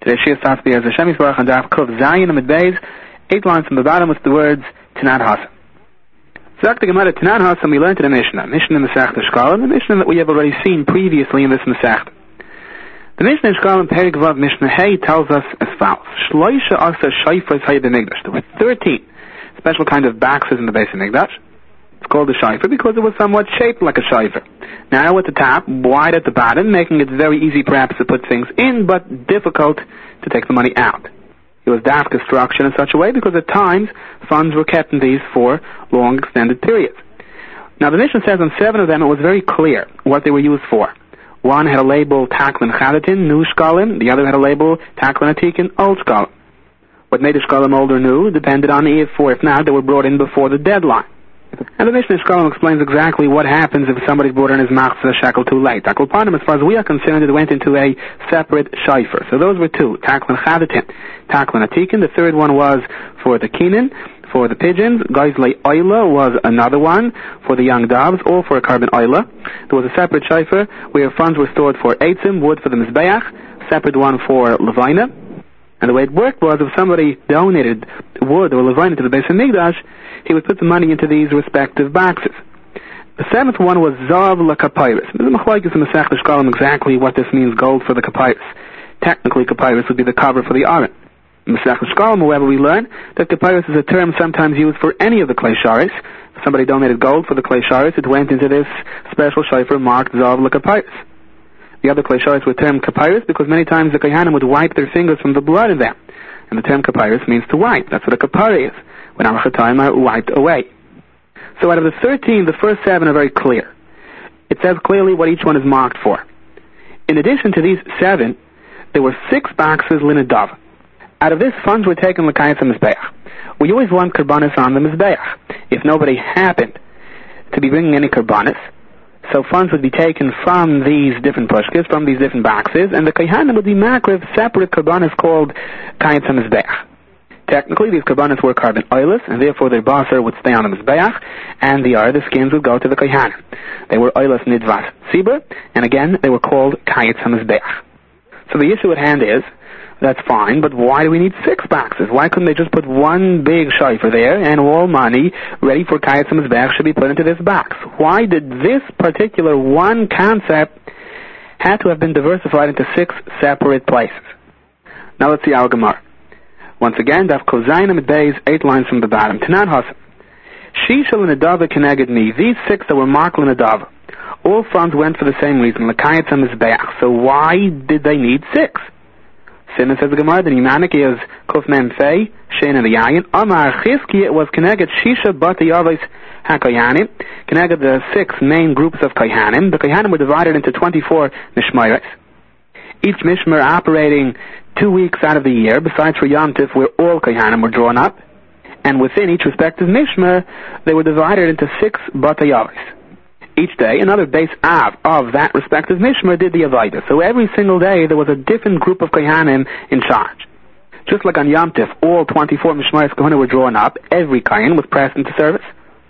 Today Shir starts as Hashem Yisbarach and Daf Kuf Zayin Amid Beis, 8 lines from the bottom with the words Tanan Hasam. Zak the Gemara Tanan Hasam we learned in the Mishnah in Masech Shkalim, the Mishnah that we have already seen previously in this Masech. The Mishnah in Shkalim Perik Vav Mishnah Hey tells us as follows: Shloisha Asa Shayfas Hay B'Migdash. There were 13 special kind of boxes in the base of Migdash. It's called a shayfer because it was somewhat shaped like a shayfer. Narrow at the top, wide at the bottom, making it very easy perhaps to put things in, but difficult to take the money out. It was daft construction in such a way because at times funds were kept in these for long extended periods. Now the Mishnah says on 7 of them it was very clear what they were used for. One had a label Taklin Chadatin, new shkalim. The other had a label Taklin Atikin, old shkalim. What made the shkalim old or new depended on if or if not they were brought in before the deadline. And the Mishnah Shkalim explains exactly what happens if somebody brought in his machzah shekel too late. Akulpanim, as far as we are concerned, it went into a separate shayfer. So those were 2, Taklin Chadatin, Taklin Atikin. The third one was for the kinin, for the pigeons. Geizlei Oila was another one for the young doves, or for a carbon Oila. There was a separate shayfer where funds were stored for eitzim, wood for the mizbeach, separate one for levina. And the way it worked was if somebody donated wood or levina to the base of Migdash, he would put the money into these respective boxes. The 7th one was Zav LaKapyrus. There's a machlokes in Masech Shkalim exactly what this means, gold for the Kapyrus. Technically, Kapyrus would be the cover for the Aron. In Masech Shkalim, however, we learn that Kapyrus is a term sometimes used for any of the Klei Sharis. If somebody donated gold for the Klei Sharis, it went into this special shayfer marked Zav LaKapyrus. The other Klei Sharis were termed Kapyrus because many times the Kohanim would wipe their fingers from the blood in them. And the term Kapyrus means to wipe. That's what a kapara is. When Arachatayim are wiped away. So out of the 13, the first 7 are very clear. It says clearly what each one is marked for. In addition to these 7, there were 6 boxes linadav. Out of this, funds were taken l'kayat mizbeach. We always want karbanis on the mizbeach. If nobody happened to be bringing any karbanis, so funds would be taken from these different pushkas, from these different boxes, and the kohanim would be makriv separate karbanis called kayat mizbeach. Technically, these karbanis were carbon oilers, and therefore their basar would stay on the mizbeach, and the skins would go to the kohanim. They were oilers nidvas tzibur, and again, they were called kayetz hamizbeach. So the issue at hand is, that's fine, but why do we need 6 boxes? Why couldn't they just put one big shayfer there, and all money ready for kayetz hamizbeach should be put into this box? Why did this particular one concept have to have been diversified into 6 separate places? Now let's see our Gemara. Once again, Daf Kozayin Amid Beis, 8 lines from the bottom. Tanan Hasam. Shishal Nadava Keneged Me. These 6 that were marked Nadava. All funds went for the same reason. L'kayetz hamizbeach. So why did they need 6? Simon says the Gemara, the Nimanik is Kuf Mem Fei, Shein and the Yayin. Amar Chizki, it was Keneged Shisha Bata Yavis HaKayanim. Keneged the 6 main groups of Kayanim. The Kayanim were divided into 24 Mishmaris. Each Mishmar operating 2 weeks out of the year, besides for Yom Tif, where all Kohanim were drawn up, and within each respective Mishmar, they were divided into 6 Batayavis. Each day, another base Av of that respective Mishmar did the Avaida. So every single day, there was a different group of Kohanim in charge. Just like on Yom Tif, all 24 Mishmaris Kohanim were drawn up, every Kohen was pressed into service.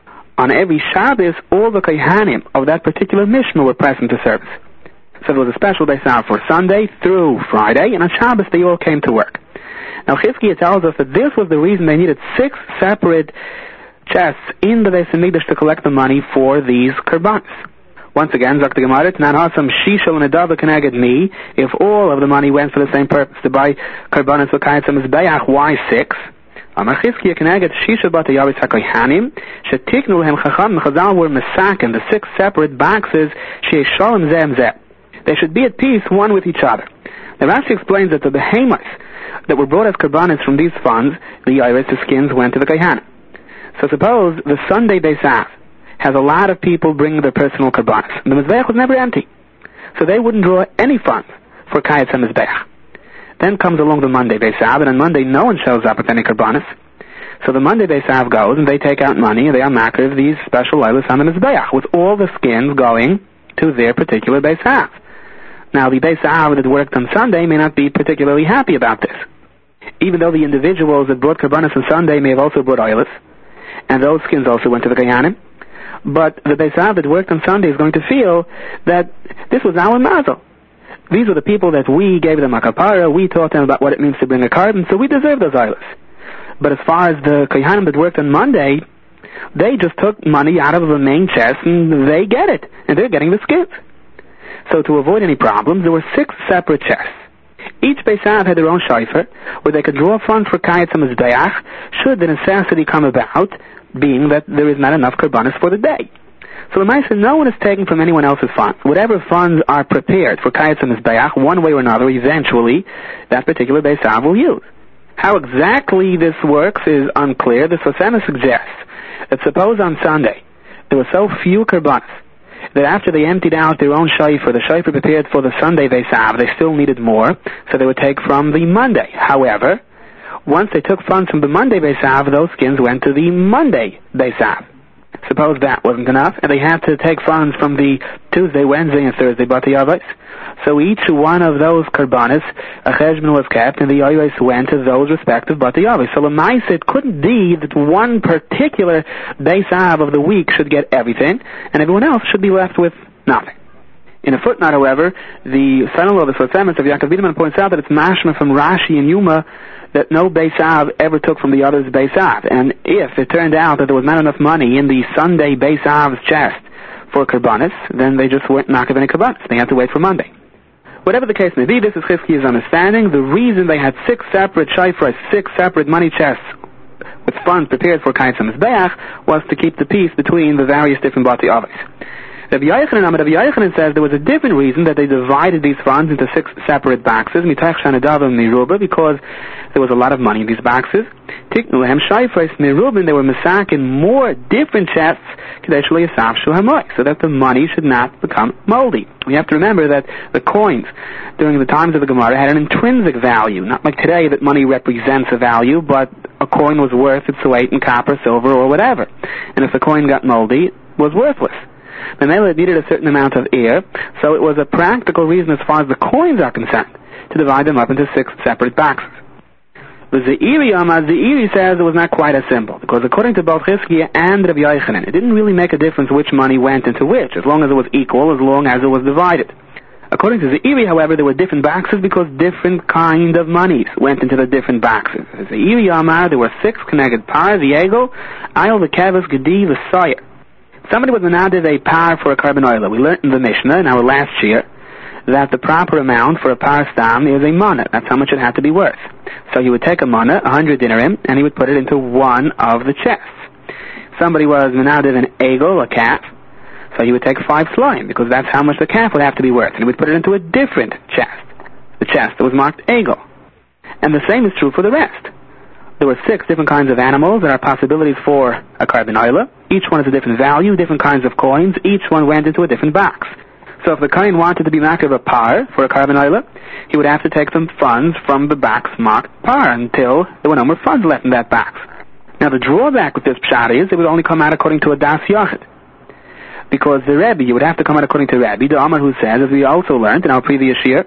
On every Shabbos, all the Kohanim of that particular Mishmar were pressed into service. So there was a special day out for Sunday through Friday, and on Shabbos they all came to work. Now Chizkiah tells us that this was the reason they needed 6 separate chests in the Beis Hamikdash to collect the money for these karbanis. Once again, Zak the Gemara, Tanan Hasam Shishal Nadava Keneged Me. If all of the money went for the same purpose to buy karbanis l'kayetz hamizbeach, why 6? Amar Chizkiah Keneged Shisha Bata Yavis HaKohanim Shetiknu Lehem Chacham Chazal were masakin, the 6 separate boxes she'eshalem zem zeh. They should be at peace one with each other. Now Rashi explains that the behemoths that were brought as karbanis from these funds, the iris, the skins, went to the kohanim. So suppose the Sunday Beis Av has a lot of people bringing their personal karbanis. The mizbeach was never empty. So they wouldn't draw any funds for kayetz hamizbeach. Then comes along the Monday Beis Av, and on Monday no one shows up with any karbanis. So the Monday Beis Av goes, and they take out money, and they are makriv these special iris on the mizbeach, with all the skins going to their particular Beis Av. Now, the Beis Av that worked on Sunday may not be particularly happy about this. Even though the individuals that brought karbanis on Sunday may have also brought oilers, and those skins also went to the Kohanim, but the Beis Av that worked on Sunday is going to feel that this was our mazel. These were the people that we gave them a kapara, we taught them about what it means to bring a carbon, so we deserve those oilers. But as far as the kohanim that worked on Monday, they just took money out of the main chest and they get it, and they're getting the skins. So to avoid any problems, there were 6 separate chests. Each Beis Av had their own shofar, where they could draw funds for Kayetz HaMizbeach, should the necessity come about, being that there is not enough karbanis for the day. So the Maisa, no one is taking from anyone else's funds. Whatever funds are prepared for Kayetz HaMizbeach, one way or another, eventually, that particular Beis Av will use. How exactly this works is unclear. The Sosema suggests that suppose on Sunday there were so few karbanis that after they emptied out their own shofar, the shofar prepared for the Sunday Beis Av, they still needed more, so they would take from the Monday. However, once they took funds from the Monday Beis Av, those skins went to the Monday Beis Av. Suppose that wasn't enough, and they had to take funds from the Tuesday, Wednesday, and Thursday Bati Avos. So each one of those karbanis, a cheshbon was kept, and the oilers went to those respective Bati Avos. So l'maisa, it couldn't be that one particular Beis Av of the week should get everything, and everyone else should be left with nothing. In a footnote, however, the son-in-law of the Sotzemes of Yaakov Biederman points out that it's mashma from Rashi and Yuma that no Beis Av ever took from the other's Beis Av. And if it turned out that there was not enough money in the Sunday Beis Av's chest for karbanis, then they just weren't not giving any karbanis. They had to wait for Monday. Whatever the case may be, this is Chizkiya's understanding. The reason they had 6 separate shofars, 6 separate money chests with funds prepared for Kayetz HaMizbeach was to keep the peace between the various different Bati Avos. Rabbi Yochanan says there was a different reason that they divided these funds into 6 separate boxes, because there was a lot of money in these boxes. Tiknu lehem shayfos mirubin, they were masak in more different chests, so that the money should not become moldy. We have to remember that the coins during the times of the Gemara had an intrinsic value, not like today that money represents a value, but a coin was worth its weight in copper, silver, or whatever. And if the coin got moldy, it was worthless. Memela, it needed a certain amount of air, so it was a practical reason as far as the coins are concerned to divide them up into 6 separate boxes. The Zeiri says it was not quite as simple, because according to both Chizkiya and Rabbi Yochanan, it didn't really make a difference which money went into which, as long as it was equal, as long as it was divided. According to Zeiri, however, there were different boxes because different kind of monies went into the different boxes. Zeiri Amar, there were 6 connected par, the Egel, Ayel, the Kevis, Gedi, the Sawyer. Somebody was menadiv a par for a carbon oiler. We learned in the Mishnah in our last year that the proper amount for a par stam is a mana. That's how much it had to be worth. So he would take a mana, 100 dinarim, and he would put it into one of the chests. Somebody was menadiv an egel, a calf, so he would take 5 slime, because that's how much the calf would have to be worth, and he would put it into a different chest, the chest that was marked egel. And the same is true for the rest. There were 6 different kinds of animals that are possibilities for a carbon oiler. Each one has a different value, different kinds of coins. Each one went into a different box. So if the kohen wanted to be makriv a par for a carbon oiler, he would have to take some funds from the box marked par until there were no more funds left in that box. Now the drawback with this pshat is it would only come out according to a das yachid. Because the Rebbe, you would have to come out according to Rebbe, the Amar who says, as we also learned in our previous year,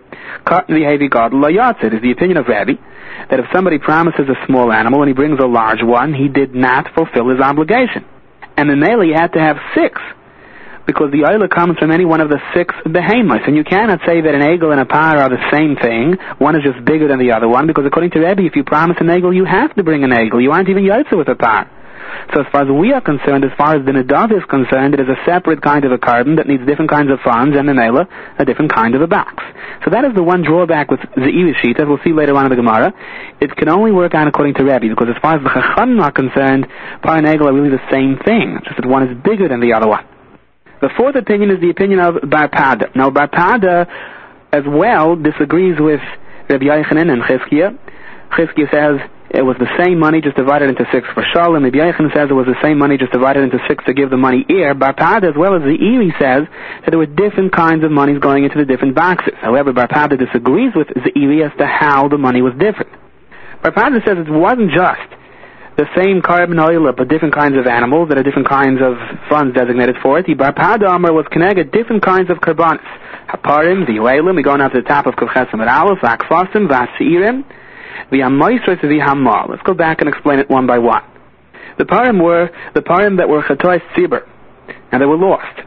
it is the opinion of Rebbe that if somebody promises a small animal and he brings a large one, he did not fulfill his obligation. And the Mele had to have 6, because the oiler comes from any one of the 6 behemoths, and you cannot say that an egel and a par are the same thing. One is just bigger than the other one, because according to Rebbe, if you promise an egel, you have to bring an egel. You aren't even yotze with a par. So as far as we are concerned, as far as the Nadav is concerned, it is a separate kind of a carbon that needs different kinds of funds, and the Mela, a different kind of a box. So that is the one drawback with the Zeiri, as we'll see later on in the Gemara. It can only work out according to Rebbe, because as far as the Chachamim are concerned, par and egel are really the same thing, just that one is bigger than the other one. The 4th opinion is the opinion of Bar Pada. Now Bar Pada as well disagrees with Rabbi Yochanan and Chizkiya. Chizkiya says it was the same money just divided into 6 for Shalom. Rabbi Yochanan says it was the same money just divided into 6 to give the money ear. Bar Pada as well as the Zeiri says that there were different kinds of monies going into the different boxes. However, Bar Pada disagrees with the Zeiri as to how the money was different. Bar Pada says it wasn't just the same carbon oil, but different kinds of animals that are different kinds of funds designated for it. The Bar Pada Amar was connected different kinds of karbanis. Haparim, the Uelim, we go now to the top of Kavchesim at Aleph, Akfasim, Vasirim, the Amoisros, the Hamal. Let's go back and explain it one by one. The parim were the parim that were Chatois Tzibur, and they were lost.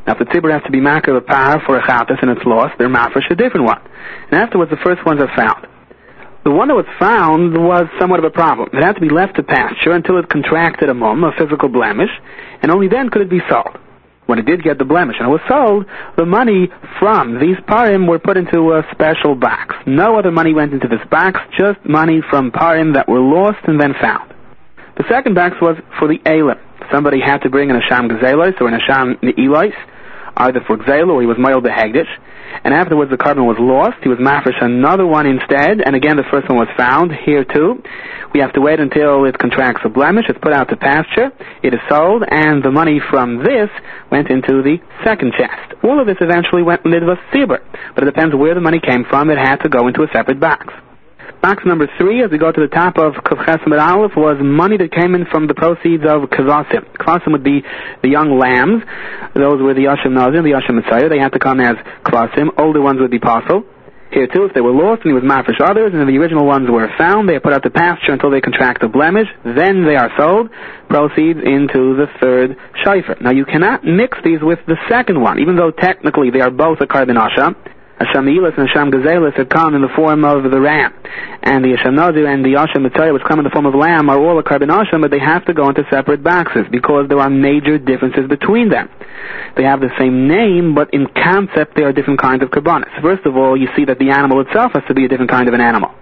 Now, if the tzibur has to be makar a par for a chatas and it's lost, they're mafresh a different one. And afterwards, the first ones are found. The one that was found was somewhat of a problem. It had to be left to pasture until it contracted a mum, a physical blemish, and only then could it be sold. When it did get the blemish and it was sold, the money from these parim were put into a special box. No other money went into this box, just money from parim that were lost and then found. The second box was for the elim. Somebody had to bring an asham gezelos or an asham ne'ilos, either for gzela or he was moil behegdish, and afterwards the carbon was lost. He was mafresh another one instead, and again the first one was found. Here too, we have to wait until it contracts a blemish, it's put out to pasture, it is sold, and the money from this went into the second chest. All of this eventually went into the tzibur, but it depends where the money came from. It had to go into a separate box. Box number 3, as we go to the top of Kavches Amud Aleph, was money that came in from the proceeds of Kvasim. Kvasim would be the young lambs. Those were the Yashim Nazim, the Yashim Mitzayah. They had to come as Kvasim. Older ones would be Pasul. Here too, if they were lost and he was mafresh others, and the original ones were found, they are put out to pasture until they contract a blemish. Then they are sold. Proceeds into the third shayfer. Now you cannot mix these with the second one, even though technically they are both a carbon asham. Asham Eilis and Asham Gezelis had come in the form of the ram. And the Asham Nazir and the Asham Mitzayah, which come in the form of lamb, are all a carbon asham, but they have to go into separate boxes because there are major differences between them. They have the same name, but in concept they are different kinds of karbanis. First of all, you see that the animal itself has to be a different kind of an animal.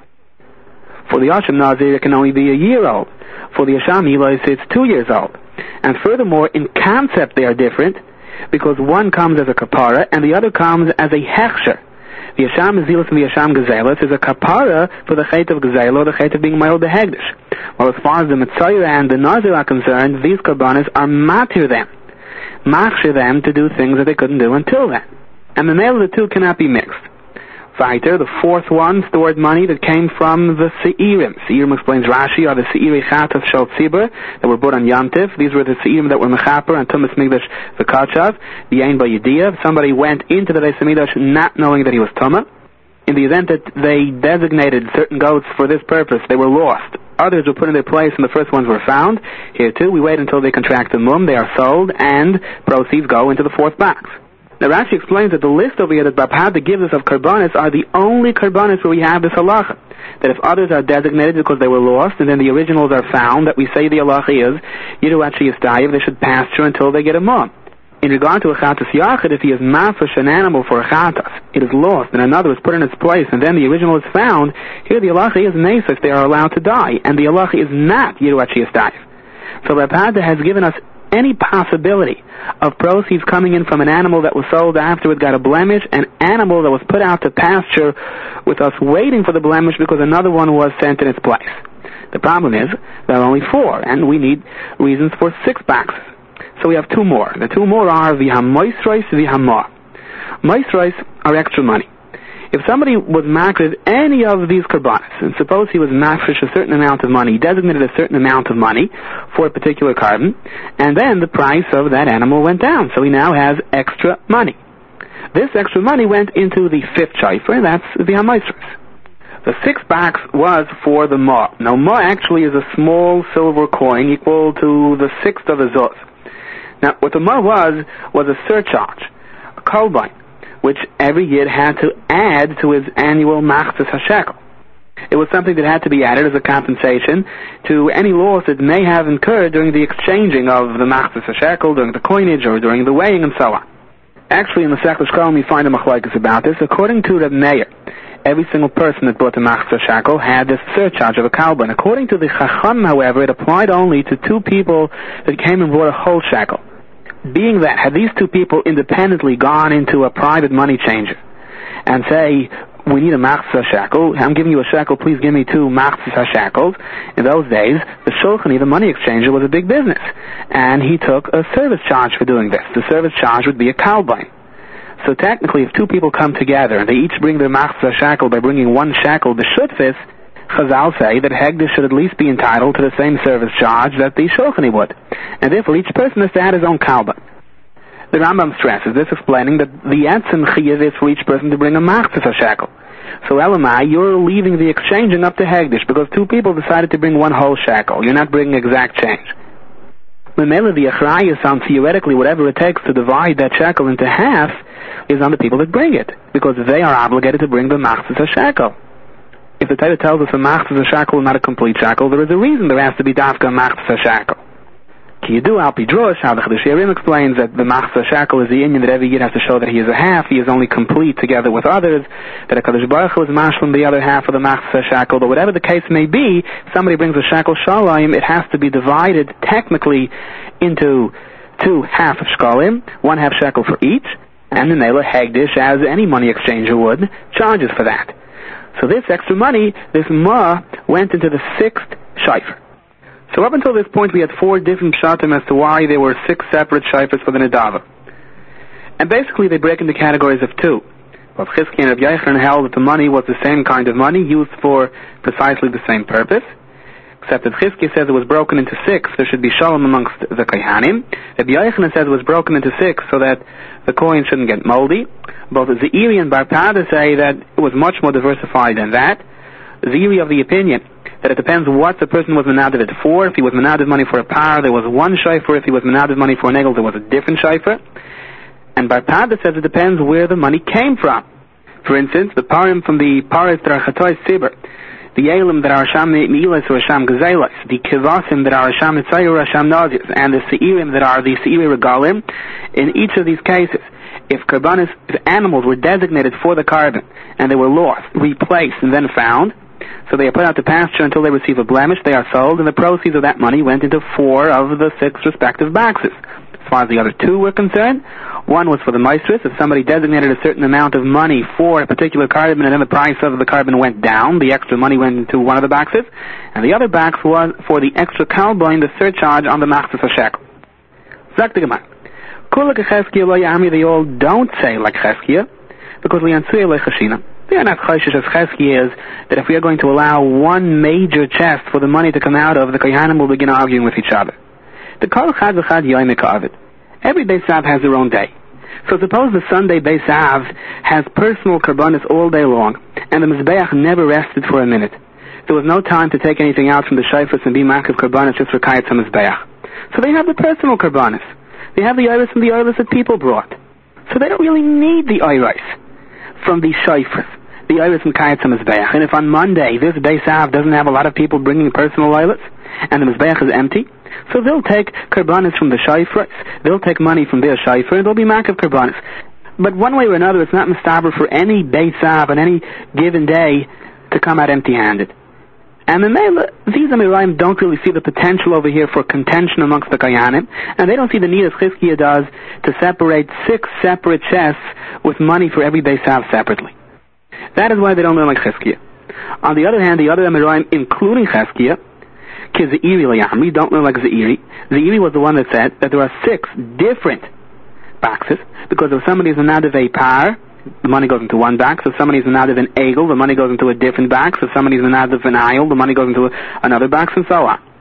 For the Asham Nazir, it can only be a year old. For the Asham Eilis, it's 2 years old. And furthermore, in concept they are different, because one comes as a kapara and the other comes as a hechsher. The Yasham Zilus and the Yasham Gezelis is a kapara for the chait of Gezel or the chait of being Mail Behegdish. Well, as far as the Mitzayah and the Nazir are concerned, these karbanis are matir them, machshir them to do things that they couldn't do until then. And the nail of the two cannot be mixed. Weiter, the fourth one stored money that came from the Seirim. Seirim, explains Rashi, are the Seiri Chatas Shal Tzibur that were brought on Yom Tiv. These were the Seirim that were Mechaper and Tumas Migdash V'Kachav, the Ein B'Yediyah. If somebody went into the Beis Hamikdash not knowing that he was Tumah, in the event that they designated certain goats for this purpose, they were lost. Others were put in their place and the first ones were found. Here too, we wait until they contract the mum, they are sold, and proceeds go into the fourth box. Now Rashi explains that the list over here that Bab Hada gives us of karbanis are the only karbanis where we have this halacha. That if others are designated because they were lost and then the originals are found, that we say the halacha is, Yidu Achi Yistayev, they should pasture until they get a mum. In regard to a chatas yachid, if he is mafresh an animal for a chatas, it is lost and another is put in its place and then the original is found, here the halacha is nesef, they are allowed to die, and the halacha is not Yidu Achi Yistayev. So Bab Hada has given us any possibility of proceeds coming in from an animal that was sold after it got a blemish, an animal that was put out to pasture with us waiting for the blemish because another one was sent in its place. The problem is there are only 4, and we need reasons for 6 boxes. So we have 2 more. The 2 more are v'hamoisrois v'hamor. Moisrois are extra money. If somebody was makriv any of these karbanis, and suppose he was mafresh a certain amount of money, he designated a certain amount of money for a particular carbon, and then the price of that animal went down, so he now has extra money. This extra money went into the 5th shayfer, that's the hamoisros. The 6th box was for the ma. Now ma actually is a small silver coin equal to the 1/6 of a zuz. Now what the ma was a surcharge, a kolbain, which every yid had to add to his annual machzas hashekel. It was something that had to be added as a compensation to any loss it may have incurred during the exchanging of the machzas hashekel, during the coinage, or during the weighing, and so on. Actually, in the Masechtas Shkalim, we find a machlokes about this. According to Reb Meir, every single person that bought the machzas hashekel had this surcharge of a kalban. According to the Chacham, however, it applied only to 2 people that came and bought a whole shekel. Being that, had these 2 people independently gone into a private money changer and say, we need a machzas shekel, I'm giving you a shekel, please give me 2 machzas shekels. In those days, the shulchani, the money exchanger, was a big business, and he took a service charge for doing this. The service charge would be a kalbain. So technically, if 2 people come together and they each bring their machzas shekel by bringing 1 shekel, the shutfis, Chazal say that Hegdish should at least be entitled to the same service charge that the Shulchani would, and therefore each person has to add his own kalban. The Rambam stresses this, explaining that the etzem chiyuv is for each person to bring a machzas hashekel. So Elamai, you're leaving the exchanging up to Hegdish because 2 people decided to bring 1 whole shekel. You're not bringing exact change. Memela, the achrayus on theoretically whatever it takes to divide that shekel into half is on the people that bring it, because they are obligated to bring the machzis shekel. If the Torah tells us a machzis shekel is not a complete shekel, there is a reason there has to be dafka machzis shekel. Ki yidu al pi drush, how the Chiddushei HaRim explains that the machzis shekel is the inyan that every year has to show that he is a half, he is only complete together with others, that a Kadosh Baruch Hu is mashlim the other half of the machzis shekel, but whatever the case may be, somebody brings a shekel shalayim, it has to be divided technically into 2 half of shkalim, 1 half shekel for each, and the Nela Hagdish, as any money exchanger would, charges for that. So this extra money, this ma, went into the 6th shayfer. So up until this point we had 4 different shatim as to why there were 6 separate shayfers for the Nedava. And basically they break into categories of 2. Rav Chizkiya and Rav Yochanan held that the money was the same kind of money, used for precisely the same purpose. Except that Chizkiya says it was broken into 6, there should be shalom amongst the Kohanim. Rav Yochanan says it was broken into 6 so that the coin shouldn't get moldy. Both Zeiri and Bar Pada say that it was much more diversified than that. Zeiri of the opinion that it depends what the person was menadiv it for. If he was menadiv money for a par, there was one shayfer. If he was menadiv money for an egel, there was a different shayfer. And Bar Pada says it depends where the money came from. For instance, the parim from the paris that are chatois sibur, the elim that are Hasham Mi'ilas or Hasham Gezelas, the kivasim that are Hasham Mitzayir or Hasham Nazis, and the seirim that are the seiri regalim. In each of these cases, if animals were designated for the carbon and they were lost, replaced, and then found, so they are put out to pasture until they receive a blemish, they are sold, and the proceeds of that money went into 4 of the 6 respective boxes. As far as the other 2 were concerned, one was for the maestris. If somebody designated a certain amount of money for a particular carbon and then the price of the carbon went down, the extra money went into one of the boxes, and the other box was for the extra kalboin, the surcharge on the machzis shekel. Zak the Gemara. They all don't say like Cheskia, because they are not chayshish as Cheskia is, that if we are going to allow one major chest for the money to come out of, the Kohanim will begin arguing with each other. The Kol Chad V'Chad Yoyim Ka'avid. Every Beis Av has their own day. So suppose the Sunday Beis Av has personal karbanis all day long, and the Mizbeach never rested for a minute. There was no time to take anything out from the shayfus and be makiv karbanis just for Kayat HaMizbeach. So they have the personal karbanis. They have the iris and the oilers that people brought. So they don't really need the iris from the shayfus, the iris and Kayat HaMizbeach. And if on Monday this Beis Av doesn't have a lot of people bringing personal oilers, and the Mizbeach is empty, so they'll take karbanis from the shayfers, they'll take money from their shayfer, and they'll be makiv karbanis. But one way or another, it's not mistaber for any Beis Av on any given day to come out empty-handed. And these Amirayim don't really see the potential over here for contention amongst the Kohanim, and they don't see the need as Chizkiya does to separate 6 separate chests with money for every Beis Av separately. That is why they don't learn like Chizkiya. On the other hand, the other Amirayim, including Chizkiya, Zeiri Layamri, don't learn like Zeiri. Zeiri was the one that said that there are 6 different boxes, because if somebody is a nadav a par, the money goes into one box. If somebody is a nadav an egel, the money goes into a different box. If somebody is a nadav an ayil, the money goes into another box, and so on.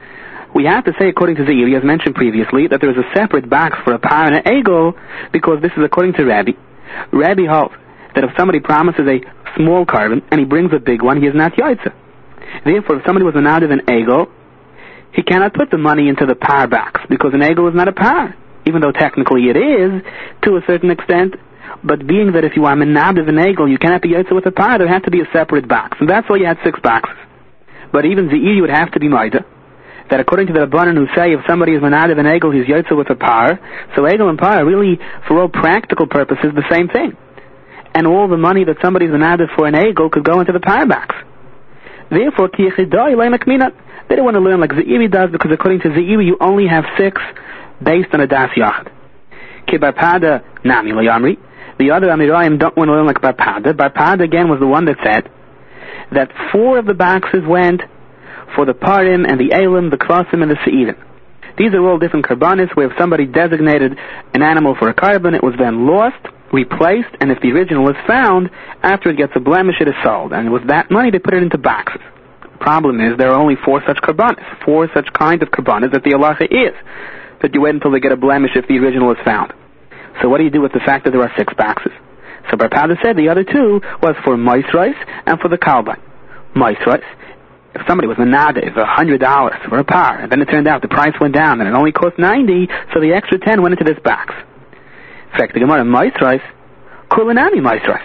We have to say, according to Zeiri, as mentioned previously, that there is a separate box for a par and an egel, because this is according to Rabbi. Rabbi holds that if somebody promises a small carbon and he brings a big one, he is not yaitza. Therefore, if somebody was a nadav an egel, he cannot put the money into the par box, because an egel is not a par, even though technically it is, to a certain extent. But being that if you are menadav an egel, you cannot be yotze with a par, there had to be a separate box. And that's why you had 6 boxes. But even Zeiri would have to be maida, that according to the Rabbanan who say if somebody is menadav an egel, he's yotze with a par, so egel and par are really, for all practical purposes, the same thing. And all the money that somebody is menadav for an egel could go into the par box. Therefore, they don't want to learn like Zeiri does, because according to Zeiri, you only have 6 based on a das yachad. Ki Bar Pada nami lo yamri. The other Amirayim don't want to learn like Bar Pada. Bar Pada again was the one that said that 4 of the boxes went for the parim and the elim, the kvasim and the seirim. These are all different karbanis, where if somebody designated an animal for a carbon, it was then lost, replaced, and if the original is found, after it gets a blemish, it is sold. And with that money, they put it into boxes. The problem is there are only 4 such karbanis, 4 such kind of karbanis that the halacha is that you wait until they get a blemish if the original is found. So what do you do with the fact that there are 6 boxes? So Bar Pada said the other 2 was for maisrais and for the kalban. Maisrais, If somebody was menadiv $100 for a par, and then it turned out the price went down and it only cost 90, so the extra 10 went into this box. In fact, the Gemara Maisrais, Kulinami Maisrais.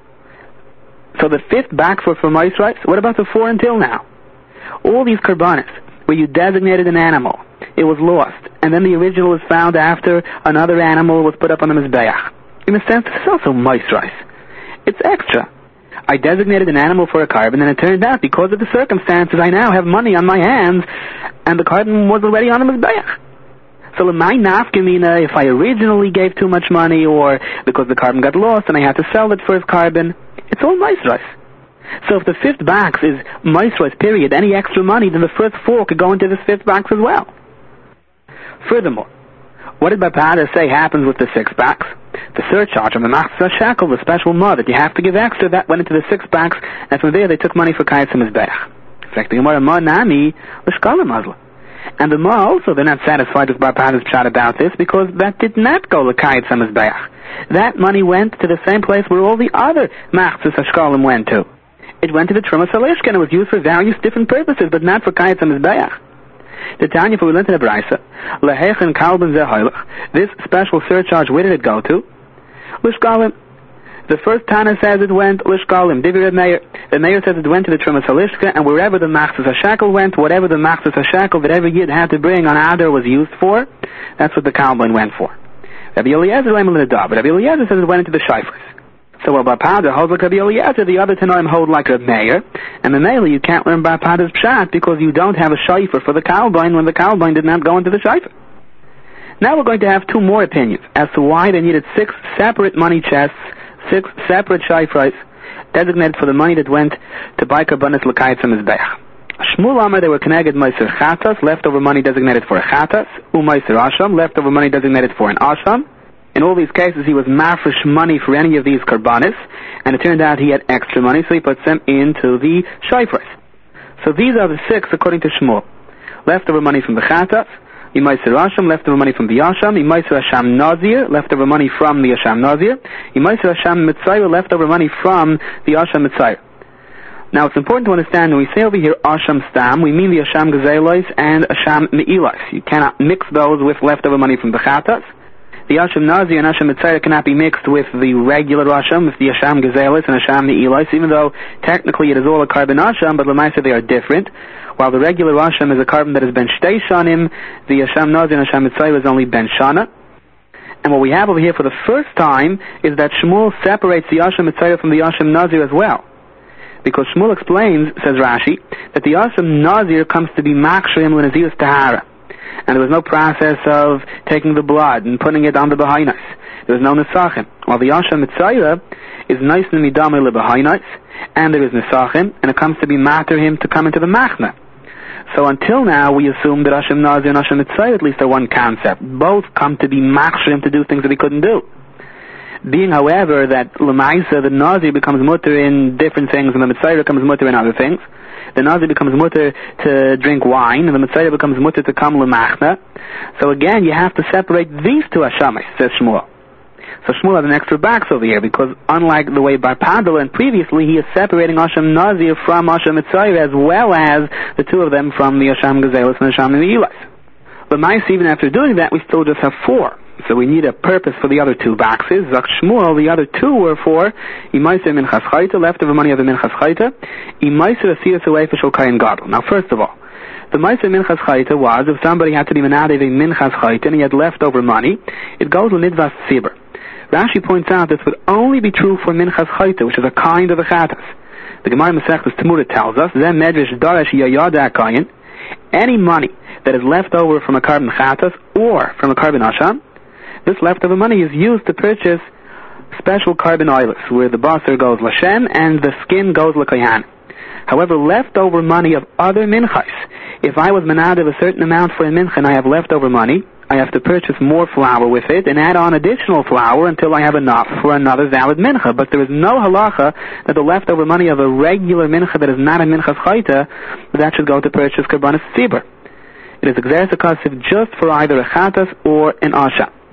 So the 5th box was for Maisrais. What about the 4 until now? All these karbanis, where you designated an animal, it was lost, and then the original was found after another animal was put up on the Mizbeach. In a sense, it's also Maisrais. It's extra. I designated an animal for a carbon, and it turned out, because of the circumstances, I now have money on my hands, and the carbon was already on the Mizbeach. So my nafkamina, if I originally gave too much money, or because the carbon got lost and I had to sell that first carbon, it's all Maisrais. So if the 5th box is Maisrais, period, any extra money, then the first 4 could go into this 5th box as well. Furthermore, what did Bapada say happens with the 6th box? The surcharge on the Machzah Shekel, the special ma that you have to give extra, that went into the 6th box, and from there they took money for Kayetz and Mizbeach. In fact, the Gemara Ma Nami, L'shkala Mazla. And the Ma also, they're not satisfied with Bapada's pshat about this, because that did not go to Kayetz and Mizbeach. That money went to the same place where all the other Machzah Shekalim went to. It went to the Trumas Halishka, and it was used for various different purposes, but not for Kayetz and Mizbeach. The Tanya for Ulinta Braisa, Lehechen Kalben Zehoilach. This special surcharge, where did it go to? Lishkalim. The first Tana says it went Lishkalim. Divir Meir. The Meir says it went to the Trumas Halishka, and wherever the Machzas HaShekel went, whatever the Machzas HaShekel that every Yid had to bring on Adar was used for, that's what the Kalben went for. Rabbi Eliezer Leimal Nadav, but Rabbi Eliezer says it went into the Shifres. So while Bapada holds like Rabbi Eliezer, the other Tanoim hold like Rabbi Meir, and the Meir you can't learn Bapada's pshat because you don't have a Shifer for the Kalben when the Kalben did not go into the Shifer. Now we're going to have 2 more opinions as to why they needed 6 separate money chests, 6 separate Shifres, designated for the money that went to buy Karbanis L'Kayetz and Mizbeach. Shmuel Amar, they were connected Meiser Chatas, leftover money designated for a Chatas, Meiser Asham, leftover money designated for an Asham. In all these cases, he was mafresh money for any of these karbanis, and it turned out he had extra money, so he puts them into the shayfres. So these are the 6 according to Shmuel. Leftover money from the Chatas, Yimaiser Asham, leftover money from the Asham, Yimaiser Asham Nazir, leftover money from the Asham Nazir, Yimaiser Asham Mitzayr, leftover money from the Asham Mitzayr. Now it's important to understand when we say over here Asham Stam, we mean the Asham Gezelos and Asham Me'ilos. You cannot mix those with leftover money from the Chatas. The Asham Nazir and Asham Mitzayr cannot be mixed with the regular Asham, with the Asham Gezelos and Asham Me'ilos, even though technically it is all a carbon Asham, but Lamaisa they are different. While the regular Asham is a carbon that has been Shtei Shanim, the Asham Nazir and Asham Mitzayr is only Ben Shana. And what we have over here for the first time is that Shmuel separates the Asham Mitzayr from the Asham Nazir as well. Because Shmuel explains, says Rashi, that the Asham Nazir comes to be Makshrim L'Nazius Tahara. And there was no process of taking the blood and putting it on the Bahainas. There was no Nesachim. While the Asham Mitzayra is nice and midamei lebahainas, and there is Nesachim, and it comes to be matter him to come into the Machna. So until now, we assume that Asham Nazir and Asham Mitzayra at least are one concept. Both come to be machshrim to do things that he couldn't do. Being, however, that Lamaisa, the Nazir becomes mutter in different things, and the Mitzayra becomes mutter in other things. The Nazir becomes mutter to drink wine, and the Mitzayra becomes mutter to come Lamachna. So again, you have to separate these two Hashamis, says Shmuel. So Shmuel has an extra box over here, because unlike the way Bar Pada learned previously, he is separating Asham Nazir from Asham Mitzayra, as well as the two of them from the Asham Gezelos and Asham Me'ilas. But mice, even after doing that, we still just have 4. So we need a purpose for the other 2 boxes. Zak Shmuel, the other 2 were for Imaiser Minchas Chayta, leftover money of the Minchas Chayta, Imaiser Asiyas away for Shulkayin Gadol. Now first of all, the Maiser Minchas Chayta was, if somebody had to be Menadev a Minchas Chayta and he had leftover money, it goes to Nidvas Tzibur. Rashi points out this would only be true for Minchas Chayta, which is a kind of a Chatas. The Gemara Masechtas Temura tells us, Zeh Medrash Darash Yayada Akayin, any money that is left over from a carbon Chatas or from a carbon Asham, this leftover money is used to purchase special carbon oils, where the basar goes l'Shem and the skin goes l'Koyan. However, leftover money of other minchas, if I was menadev a certain amount for a mincha and I have leftover money, I have to purchase more flour with it and add on additional flour until I have enough for another valid mincha. But there is no halacha that the leftover money of a regular mincha that is not a minchas chayta, that should go to purchase karbanis tzibur. It is exerzakasiv just for either a chatas or an asha.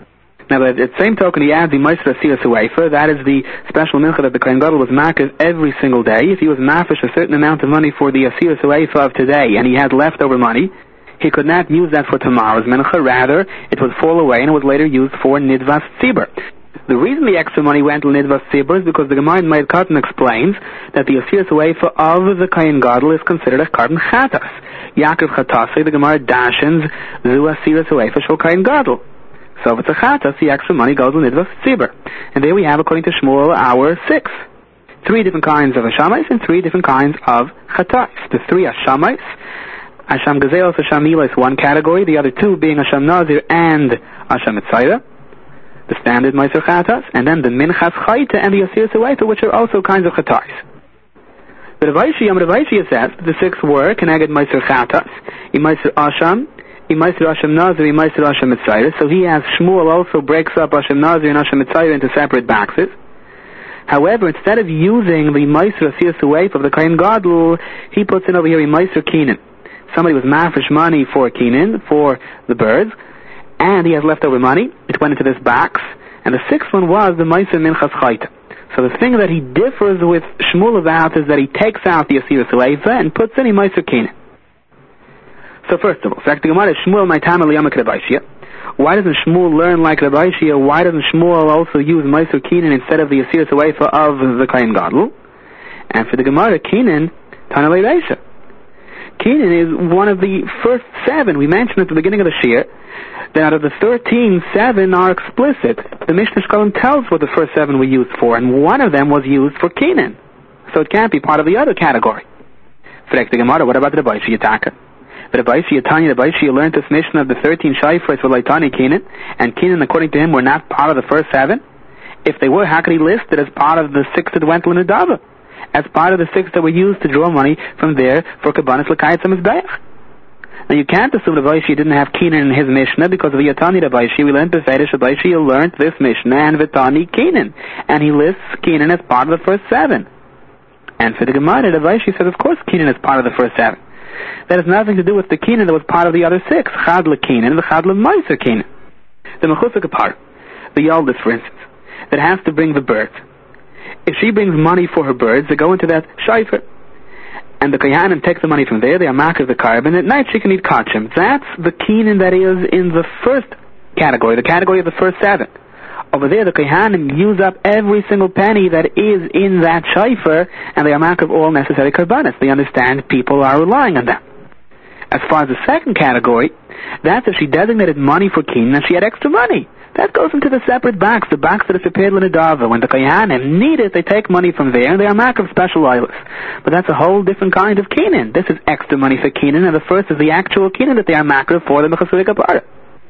Now, at the same token, he adds the Meiser Asiyas Uefa. That is the special mincha that the Kohen Gadol was makif every single day. If he was mafish a certain amount of money for the Asiyas Uefa of today, and he had leftover money, he could not use that for tomorrow's mincha. Rather, it would fall away and it was later used for Nidvas Tzibur. The reason the extra money went to Nidvas Tzibur is because the Gemara in Moed Katan explains that the Asiyas Uefa of the Kohen Gadol is considered a carbon chatas. Yaakov Chatasei, the Gemara dashens, Zu Asiyas Uefa shel Kohen Gadol. So if it's a chatas, the extra money goes to Nidvas Tzibur. And there we have, according to Shmuel, our 6. 3 different kinds of Hashamais and 3 different kinds of chatas. The 3 Hashamais, Hasham Gazelos, Hasham Milos, one category, the other 2 being Hasham Nazir and Hasham Mitzayra, the standard Meiser chatas, and then the Minchas Chayte and the Asiyas Uefa, which are also kinds of chatas. The Ravashi says that the 6 were Keneged Meiser chatas, Meiser Asham, Meiser Asham Nazir, Meiser Asham Mitzayra. So he, as Shmuel, also breaks up Asham Nazir and Asham Mitzayra into separate boxes. However, instead of using the Meiser Asiyas Uefa of the Kohen Gadol, he puts in over here a Meiser Keenan. Somebody was mafresh money for Keenan, for the birds, and he has leftover money. It went into this box, and the 6th one was the Meiser Minchas Chayte. So the thing that he differs with Shmuel about is that he takes out the Asiyas Uefa and puts in a Meiser Keenan. So first of all, Shmuel why doesn't Shmuel learn like Rabbi Shia? Why doesn't Shmuel also use Meiser Keenan instead of the Asiyas Uefa of the Kohen Gadol? And for the Gemara, Keenan, Tanalei Reisha. Keenan is one of the first 7. We mentioned at the beginning of the Shir that out of the 13, 7 are explicit. The Mishnah Shkolim tells what the first 7 were used for, and one of them was used for Keenan. So it can't be part of the other category. Frek the Gemara, what about the Rabbi Shia Taka? The Rabbi Shia learned this Mishnah of the 13 Shayfers for Laitani Keenan, and Keenan, according to him, were not part of the first 7. If they were, how could he list it as part of the 6 that went to Nadava? As part of the 6 that were used to draw money from there for Kabbanis L'Kayetz HaMizbeach. Now you can't assume Rabbi Shia didn't have Keenan in his Mishnah, because of the Yatani Rabbi Shia, we learned the Fedish Rabbi Shia learned this Mishnah and Vitani Keenan, and he lists Keenan as part of the first 7. And for the Gemara, Rabbi Shia says, of course Keenan is part of the first 7. That has nothing to do with the Keenan that was part of the other 6, Chad L'Keenan and the Chad L'Meiser Keenan. The Mechusah Kapar, the oldest, for instance, that has to bring the birds. If she brings money for her birds, they go into that shayfer. And the Kohanim take the money from there, they are makir the carbon, at night she can eat kachim. That's the Keenan that is in the first category, the category of the first 7. Over there, the Kohanim use up every single penny that is in that shayfer, and they are makir all necessary karbanis. They understand people are relying on them. As far as the second category, that's if she designated money for Keenan and she had extra money. That goes into the separate box, the box that is prepared l'nedava. When the Kohanim need it, they take money from there, and they are makir of special oilers. But that's a whole different kind of Keenan. This is extra money for Keenan, and the first is the actual Keenan that they are makir for the Mechasudik Kapara.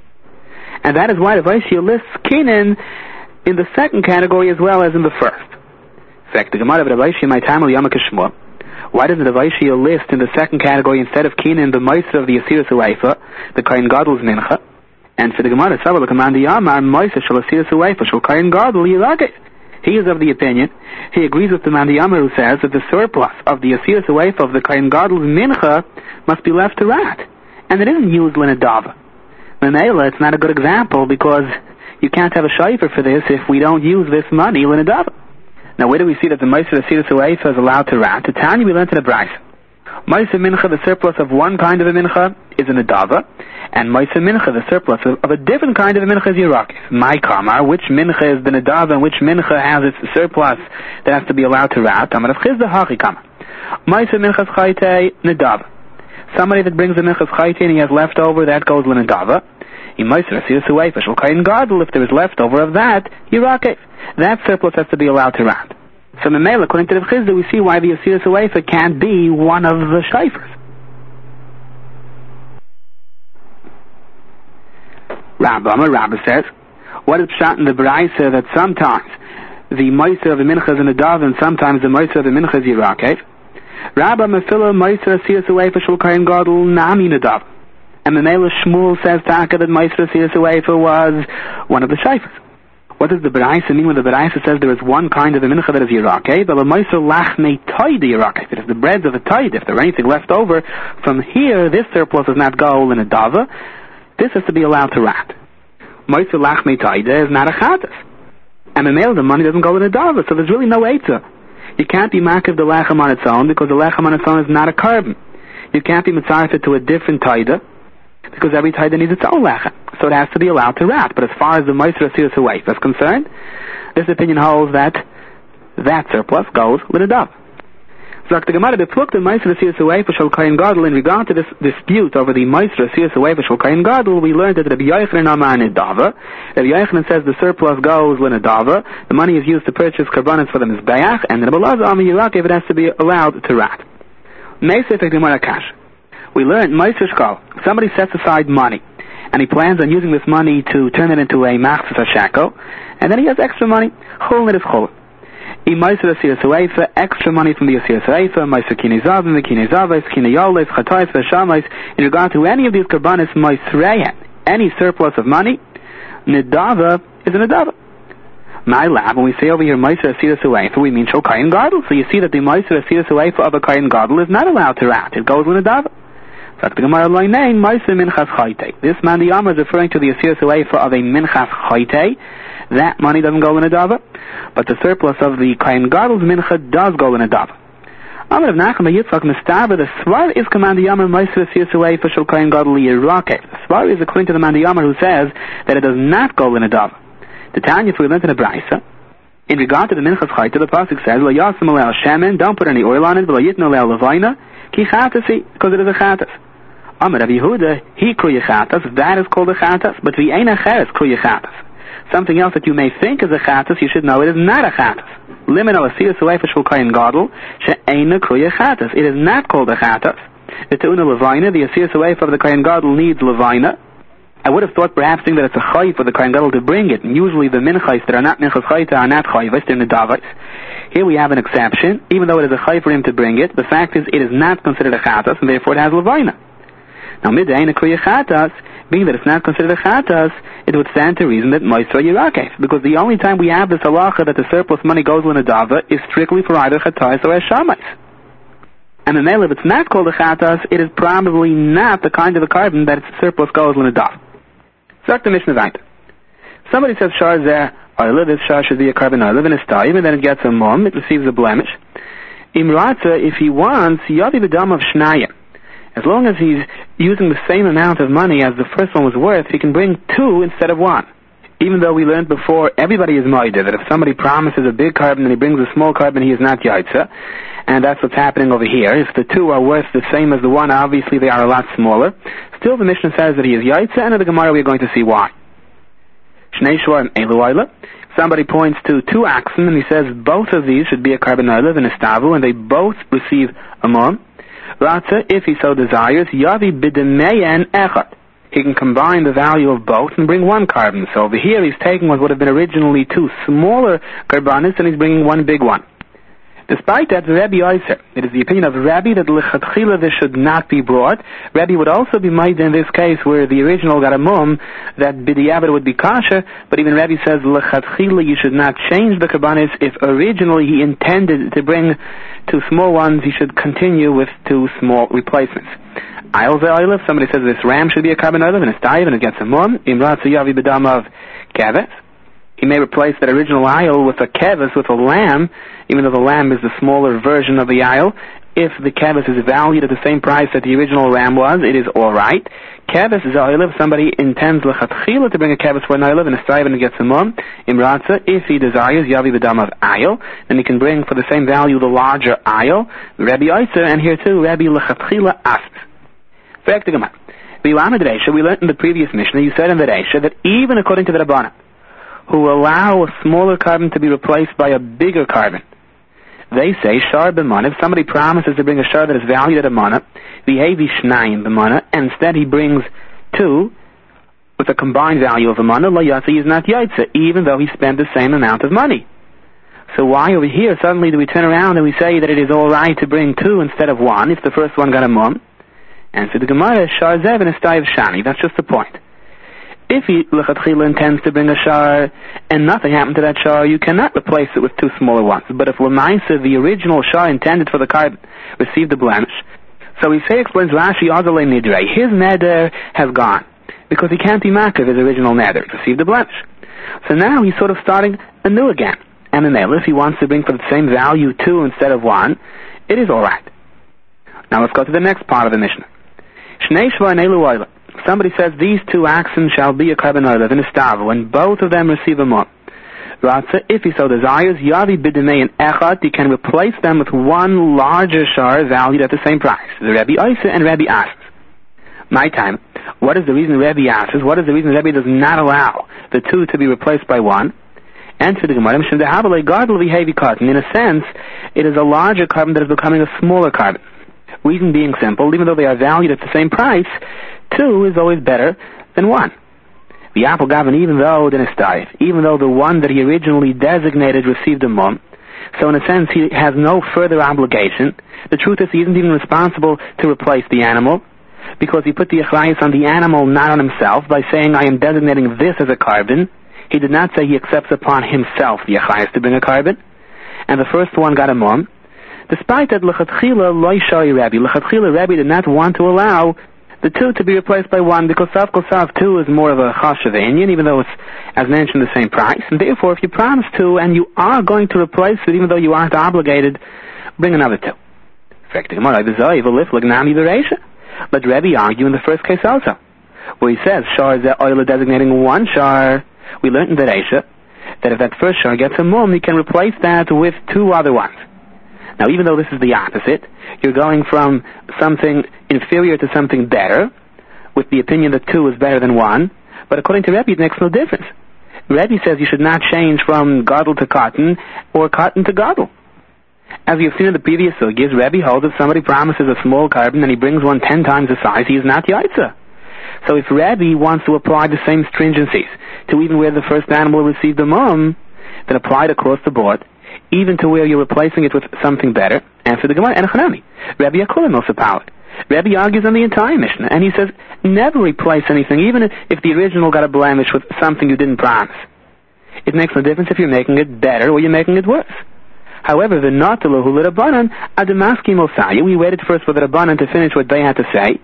And that is why the Rabbi Shia lists Keenan in the second category as well as in the first. In fact, the Gemara of Rabbi Shia, my time, Shmuel. Why doesn't the Rabbi Shia list in the second category instead of Keenan the Meiser of the Asiyas Uefa, the Kohen Gadol's Mincha? And for the Gemara, Sabbath, the command Yamar, Meiser shall Asiyas Uefa shall Kohen Gadol Yirageh. He is of the opinion, he agrees with the man Yamar who says that the surplus of the Asiyas Uefa of the Kohen Gadol's Mincha must be left to rat, and it isn't used l'nedava. Memela, it's not a good example because you can't have a shayfer for this if we don't use this money l'nedava. Now, where do we see that the Meiser Asiyas Uefa is allowed to rat? To Tanya, we learned in the Bryce. Meiser Mincha, the surplus of one kind of a Mincha, is a Nedava, and Meiser Mincha, the surplus of a different kind of a Mincha, is Yerakis. My Kamar, which Mincha is the Nedava and which Mincha has its surplus that has to be allowed to rat? Amar of Chizda Hachi Kamar. Meiser Minchas Chayte, Nedava. Somebody that brings a Minchas Chayte and he has leftover, that goes to Nedava. In Meiser Asiyas Uefa shall Kohen Gadol, if there is leftover of that, Yerakis. That surplus has to be allowed to rat. So Memela, according to the Chizda, we see why the Asiyas Uefa can't be one of the shayfers. Rabba says, what is pshat in the Baraisa that sometimes the Meiser of the Mincha is in a Dav and sometimes the Meiser of the Mincha is Yirakev? Rabba Mefila Meiser Asiyas Uefa shul Kohen Gadol Nami Nadav. And Memela Shmuel says Taka that Meiser Asiyas Uefa was one of the shayfers. What does the Baraisa mean when the Baraisa says there is one kind of a mincha that is Yirakev? But the Meiser Lachmei Toid Yirakev. It is the breads of the Toid. If there is anything left over from here, this surplus does not go in a Dava. This has to be allowed to rat. Moitzer Lachmei Taida is not a Chatas. And the money doesn't go in a Dava, so there's really no Eitzah. You can't be Makiv the Lechem on its own, because the Lechem on its own is not a carbon. You can't be Mitzarefet to a different Taida, because every Taida needs its own Lechem. So it has to be allowed to rat. But as far as the Moitzer Asir Suwaif is concerned, this opinion holds that surplus goes with a Dava. So the Gemara beflooked the Meiser Asir Suwaif Shel Kohen Gadol. In regard to this dispute over the Meiser Asir Suwaif Shel Kohen Gadol, we learned that Rabbi Yochanan Amar Nedava. Rabbi Yochanan says the surplus goes with a Dava. The money is used to purchase karbanos for the Mizbeach, and Rabbi Elazar Amar Yirakev, it has to be allowed to rat. Meisef Gemara Kash. We learned Meiser Shkal. Somebody sets aside money, and he plans on using this money to turn it into a Machzis HaShekel, and then he has extra money. Chulin is Chulin. Meiser Asir Suwaif, extra money from the Asir Suwaif, Meiser Kinei Zavim, Kinei Zavis, Kinei Yolev, Chatayis, Veshamais. In regard to any of these karbanis, Meisreyan, any surplus of money, Nedava is a Nedava. My lab, when we say over here Meiser Asir Suwaif, we mean Shel Kohen Gadol. So you see that the Meiser Asir Suwaif of a Kohen Gadol is not allowed to rat. It goes with Nedava. This man, the Amr, is referring to the Asir Suwaif of a Minchas Chayte. That money doesn't go in a Dava, but the surplus of the Kohen Gadol's Mincha does go in a Dava. Amr of Nachem Yitzchak Mistaba, the Svar is command the Amr Meiser Asir Suwaif Shel Kohen Gadol Yirakev. The Svar is according to the man the Amr who says that it does not go in a Dava. The Tanya, we learned in a Braisa, in regard to the Minchas Chayte, the pasuk says, Lo Yasim Alei Shemen, don't put any oil on it, V'lo Yitnu Alei Levayna, Ki Chatasi, because it is a Chatas. Amr of Yehuda, he Kruya Chatas, that is called a Chatas, but V'eina Cheres Kruya Chatas. Something else that you may think is a Chatas, you should know it is not a Chatas. Limin al Asir Suwaif Shel Kohen Gadol, She'eina Kruya Chatas. It is not called a Chatas. The Te'una Levayna, the Asir Suwaif of the Kohen Gadol needs Levayna. I would have thought perhaps that it's a Chayiv for the Kohen Gadol to bring it, and usually the Minchais that are not Minchas Chayta are not Chayivas, they're Nedavais. Here we have an exception. Even though it is a Chayiv for him to bring it, the fact is it is not considered a Chatas, and therefore it has Levayna. Now, Midayin Kruya Chatas, being that it's not considered a Chatas, it would stand to reason that Meiser Yirakev, because the only time we have this halacha that the surplus money goes in a Dava is strictly for either Chatayis or Eshamais. And in if it's not called a Chatas, it is probably not the kind of a carbon that its surplus goes in a Dava. Sagt the Mishnah weiter. Somebody says Shar Zeh Oila, this Shar should be a carbon Oila, and it's time, and then it gets a mum, it receives a blemish. Imratza, if he wants, Yavi B'dam of Shnayim. As long as he's using the same amount of money as the first one was worth, he can bring two instead of one. Even though we learned before, everybody is moida, that if somebody promises a big carbon and he brings a small carbon, he is not yaitza. And that's what's happening over here. If the two are worth the same as the one, obviously they are a lot smaller. Still, the Mishnah says that he is yaitza, and in the Gemara we are going to see why. Shnei Shvarim Eilu Oila. Somebody points to two oxen, and he says both of these should be a carbon oila and a stavu, and they both receive a mum. Ratza, if he so desires, Yavi B'demeyen Echad. He can combine the value of both and bring one carbon. So over here he's taking what would have been originally two smaller carbonis and he's bringing one big one. Despite that, Rabbi Yosef, it is the opinion of Rabbi that l'chatchila this should not be brought. Rabbi would also be made in this case where the original got a mum, that b'diavad would be kasher, but even Rabbi says l'chatchila you should not change the carbonis. If originally he intended to bring two small ones, he should continue with two small replacements. Ayil ve'ayil, if somebody says this ram should be a carbon oil and it's dive and it gets a mum, imrat yavi b'dam of keves. He may replace that original ayil with a keves, with a lamb, even though the lamb is the smaller version of the ayil. If the keves is valued at the same price that the original ram was, it is alright. Keves is ayil, if somebody intends l'chatchila to bring a keves for an ayil and a dive and it gets a mum, imratza, if he desires yavi b'dam of ayil, then he can bring for the same value the larger ayil. Rabbi Yosef, and here too, Rabbi l'chatchila asks. We learned in the previous Mishnah, you said in the Reisha, that even according to the Rabbanan, who allow a smaller carbon to be replaced by a bigger carbon, they say, shar b'mana, if somebody promises to bring a shar that is valued at a mana, v'hevi shnayim b'mana, and instead he brings two, with a combined value of a mana, lo yatsa, he is not yaitza, even though he spent the same amount of money. So why over here suddenly do we turn around and we say that it is alright to bring two instead of one, if the first one got a mum? And so the Gemara is Shar Zev and a Stai of Shani. That's just the point. If he l'chatchila intends to bring a shar and nothing happened to that shar, you cannot replace it with two smaller ones. But if l'maisa, the original shar intended for the carbon, received a blemish, so he explains Rashi Azalei Nidrei, his neder has gone. because he can't be makav his original neder, received the blemish. So now he's sort of starting anew again. And in if he wants to bring for the same value 2 instead of 1, it is alright. Now let's go to the next part of the Mishnah. Shnei shva and elu oila. Somebody says these 2 oxen shall be a carbon oila, and a stav, when both of them receive a mum. Ratza, if he so desires, yavi bidemei and echad, he can replace them with one larger shar valued at the same price. The Rebbe Isa and Rebbe asks. My time. What is the reason Rebbe asks? What is the reason Rebbe does not allow the 2 to be replaced by 1? Answer the Gemara, in a sense, it is a larger carbon that is becoming a smaller carbon. Reason being simple, even though they are valued at the same price, 2 is always better than 1. The apple gavin, even though the one that he originally designated received a mum, so in a sense he has no further obligation. The truth is he isn't even responsible to replace the animal, because he put the achrayus on the animal, not on himself, by saying, I am designating this as a carbon. He did not say he accepts upon himself the achrayus to bring a carbon, and the first one got a mum. Despite that, l'chatchila loy shari Rebbe. L'chatchila Rebbe did not want to allow the 2 to be replaced by 1, because Sav Kol Sav 2 is more of a chashav inyan, even though it's, as mentioned, the same price. And therefore, if you promise to, and you are going to replace it, even though you aren't obligated, bring another 2. But Rebbe argue in the first case also, where he says, shar is oil designating 1 shar. We learned in the Reisha that if that first shar gets a mum, he can replace that with 2 other ones. Now, even though this is the opposite, you're going from something inferior to something better, with the opinion that 2 is better than 1, but according to Rebbe, it makes no difference. Rebbe says you should not change from gadol to cotton, or cotton to gadol. As you've seen in the previous sugyas, Rebbe holds if somebody promises a small carbon and he brings one 10 times the size, he is not yaitza. So if Rebbe wants to apply the same stringencies to even where the first animal received the mum, then apply it across the board, even to where you're replacing it with something better. And for the Gemara, and Chanami, Rebbe Yakulim also powered. Rebbe argues on the entire Mishnah, and he says, never replace anything, even if the original got a blemish with something you didn't promise. It makes no difference if you're making it better or you're making it worse. However, the natalahu l'Rabbanan adamaski mosaya. We waited first for the Rabbanan to finish what they had to say.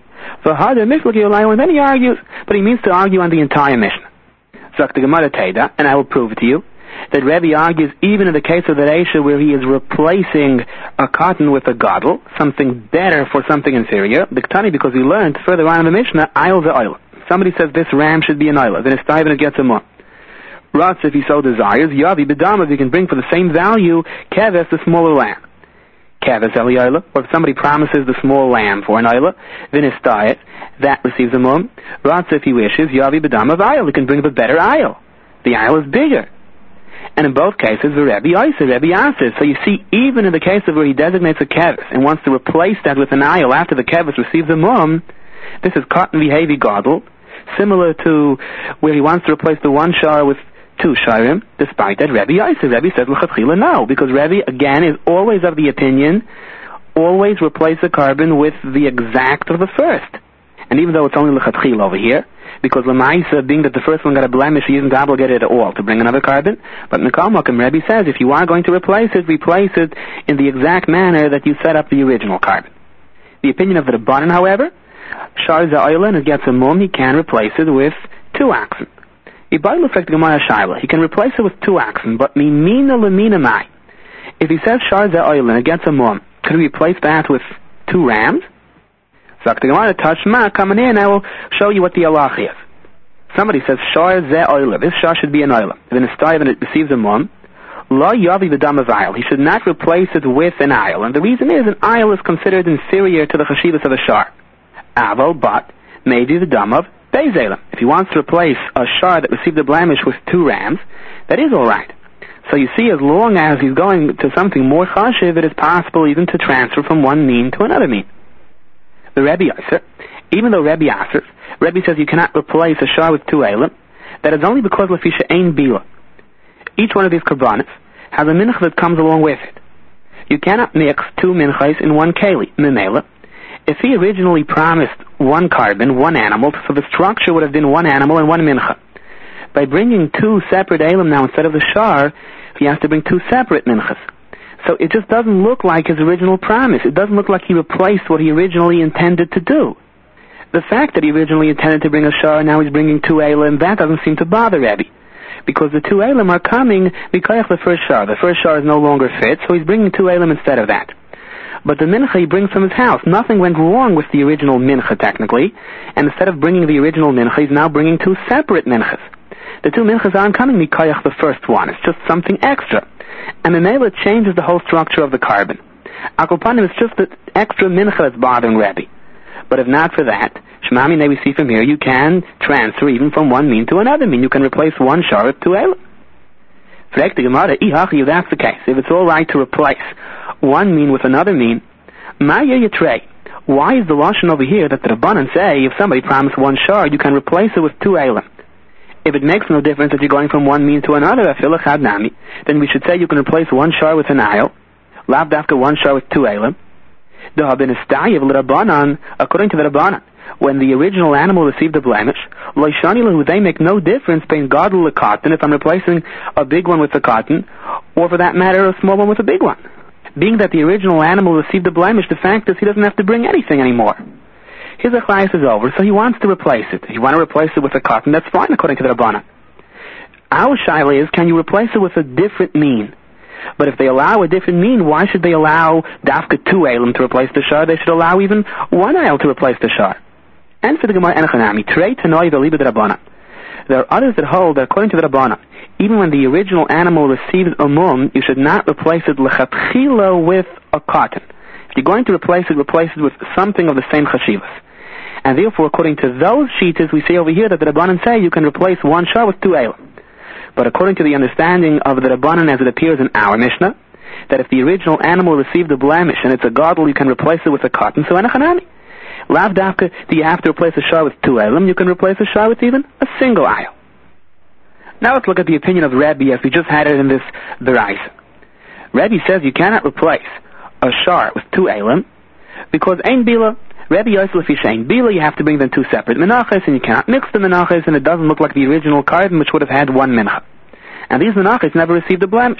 And then he argues, but he means to argue on the entire Mishnah. Zok the Gemara Teda, and I will prove it to you, that Rebbe argues even in the case of the Reisha where he is replacing a cotton with a gadol, something better for something inferior, Diktani, because we learned further on in the Mishnah, Ayl the oil. Somebody says this ram should be an oil, then it's time and it gets a mum. Ratz, if he so desires, Yavi B'damav, he can bring for the same value, Keves, the smaller lamb. Keves Eliyayla, or if somebody promises the small lamb for an Ayla, then his diet, that receives a mum. Ratz, if he wishes, Yavi B'damav Ayl, he can bring the better Ayl. The Ayl is bigger. And in both cases, the Rebbe Isa, Rebbe Asir. So you see, even in the case of where he designates a kevis and wants to replace that with an ayil after the kevis receives a mum, this is cotton v'hevi gadol, similar to where he wants to replace the 1 shar with 2 sharim. Despite that, Rebbe Isa, Rebbe says l'chatchila no, because Rebbe again is always of the opinion, always replace the carbon with the exact of the first. And even though it's only l'chatchila over here, because Lamaisa, being that the first one got a blemish, he isn't obligated at all to bring another carbon. But Nekal Mokim, Rebbe says, if you are going to replace it in the exact manner that you set up the original carbon. The opinion of the Rabbanan, however, Shar Za'oila, and it gets a mum, he can replace it with 2 oxen. Ibai looks like the Gemara Shaila. He can replace it with 2 oxen, but Mimina Lamina Mai. If he says Shar Za'oila, and it gets a mum, could he replace that with 2 rams? So the Gemara Tashma, come in here and I will show you what the halach is. Somebody says, Shar ze oila. This shar should be an oila. Then it's time and it receives a mum. Lo yavi v'dam of ayil. He should not replace it with an ayil. And the reason is, an ayil is considered inferior to the chashivas of a shar. Aval, but, maybe the dam of bezelim. If he wants to replace a shar that received a blemish with 2 rams, that is alright. So you see, as long as he's going to something more chashiv, it is possible even to transfer from one mean to another mean. The Rebbe Yasser, even though Rebbe Yasser, Rebbe says you cannot replace a shar with 2 elim, that is only because Lefisha Ein Bila. Each one of these karbanis has a mincha that comes along with it. You cannot mix 2 minchas in 1 keli, memela. If he originally promised 1 carbon, 1 animal, so the structure would have been 1 animal and 1 mincha. By bringing 2 separate elim now instead of the shar, he has to bring 2 separate minchas. So it just doesn't look like his original promise. It doesn't look like he replaced what he originally intended to do. The fact that he originally intended to bring a shar, now he's bringing 2 elim, that doesn't seem to bother Rebbe. Because the 2 elim are coming because the first shar. The first shar is no longer fit, so he's bringing 2 elim instead of that. But the mincha he brings from his house. Nothing went wrong with the original mincha, technically. And instead of bringing the original mincha, he's now bringing 2 separate minchas. The 2 minchas aren't coming mikayach the first one. It's just something extra. And the Mela changes the whole structure of the carbon. Akopanim, it's just the extra mincha that's bothering Rebbe. But if not for that, Shemami, we see from here, you can transfer even from one mean to another mean. You can replace one shar with 2 elim. Frek the Gemara, if that's the case, if it's all right to replace one mean with another mean, Maya Yatre, why is the lashon over here that the Rabbanan say if somebody promised one shar, you can replace it with 2 elim? If it makes no difference that you're going from one mean to another, then we should say you can replace one shar with an ayil, lav dafka one shar with 2 elim. According to the Rabbanan, when the original animal received a blemish, they make no difference between gadol and cotton if I'm replacing a big one with a cotton, or for that matter, a small one with a big one. Being that the original animal received a blemish, the fact is he doesn't have to bring anything anymore. His achlais is over, so he wants to replace it. If you want to replace it with a cotton, that's fine according to the Rabbanan. Our shaila is, can you replace it with a different mean? But if they allow a different mean, why should they allow dafka 2 elim to replace the shar? They should allow even 1 ayil to replace the shar. And for the Gemara Enochanami, Trei Tanoi V'Liba the Rabbanan. There are others that hold that according to the Rabbanan, even when the original animal receives a mum, you should not replace it lechatchila with a cotton. If you're going to replace it with something of the same chashivas. And therefore, according to those sheetas, we see over here that the Rabbanan say you can replace one shar with 2 elim. But according to the understanding of the Rabbanan as it appears in our Mishnah, that if the original animal received a blemish and it's a gadol, you can replace it with a cotton, so enochanami. Lav dafka, do you have to replace a shar with 2 elim? You can replace a shar with even a single ayil. Now let's look at the opinion of Rebbe as we just had it in this Beraisa. Rebbe says you cannot replace a shar with 2 elim because ein bila. Rebbe Yosef Fishain Bila, you have to bring them 2 separate menachos, and you cannot mix the menachos, and it doesn't look like the original carbon, which would have had 1 mincha. And these menachos never received a blemish.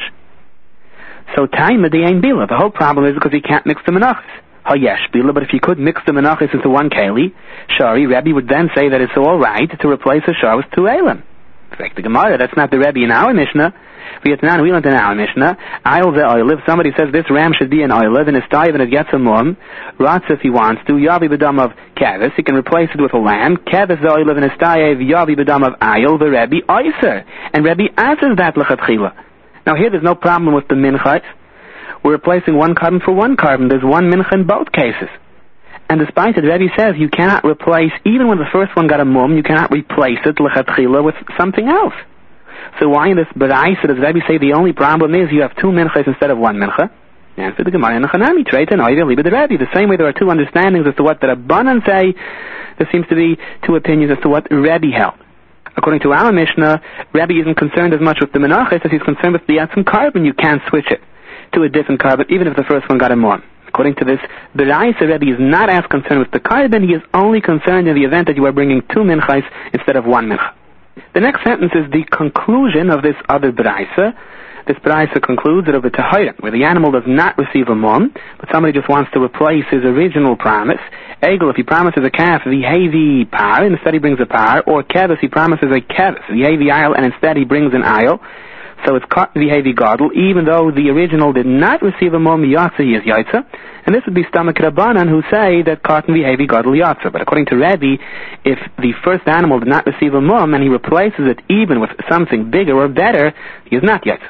So taima de ein bila. The whole problem is because you can't mix the menachos. Hayesh bila, but if you could mix the menachos into 1 keli, shari, Rebbe would then say that it's all right to replace a shar with 2 elim. In fact, the Gemara, that's not the Rebbe in our Mishnah. We learned in our Mishnah, if somebody says this ram should be an oiliv and it's dive and it gets a mum, Ratz if he wants to, yavi b'dam of kavis, he can replace it with a lamb, kavis the oiliv and it's dive, yavi b'dam of ayil, the Rebbe oiser. And Rebbe answers that lechatchila. Now here there's no problem with the minchas. We're replacing 1 carbon for 1 carbon. There's 1 mincha in both cases. And despite it, Rebbe says you cannot replace, even when the first one got a mum, you cannot replace it lechatchila with something else. So why in this Beraisa does Rebbe say the only problem is you have 2 minchas instead of 1 mincha? And for the Gemara Enochanami, Trei Tanoi V'Liba the Rebbe. The same way there are 2 understandings as to what the Rabbanan say, there seems to be 2 opinions as to what Rebbe held. According to our Mishnah, Rebbe isn't concerned as much with the menachos as he's concerned with the atzim carbon. You can't switch it to a different carbon, even if the first one got a mum. According to this Beraisa, Rebbe is not as concerned with the carbon, he is only concerned in the event that you are bringing 2 minchas instead of 1 mincha. The next sentence is the conclusion of this other Beraisa. This Beraisa concludes that of the Tahira, where the animal does not receive a mum, but somebody just wants to replace his original promise. Egel, if he promises a calf, v'hevi par, instead he brings a par, or kevis, he promises a kevis, v'hevi ayil, and instead he brings an ayil. So it's caught v'hevi gadol, even though the original did not receive a mum, yatsa, he is yaitza. And this would be Stamak Rabbanan who say that cotton v'hevi gadol yatsa. But according to Rebbe, if the first animal did not receive a mum and he replaces it even with something bigger or better, he is not yaitza.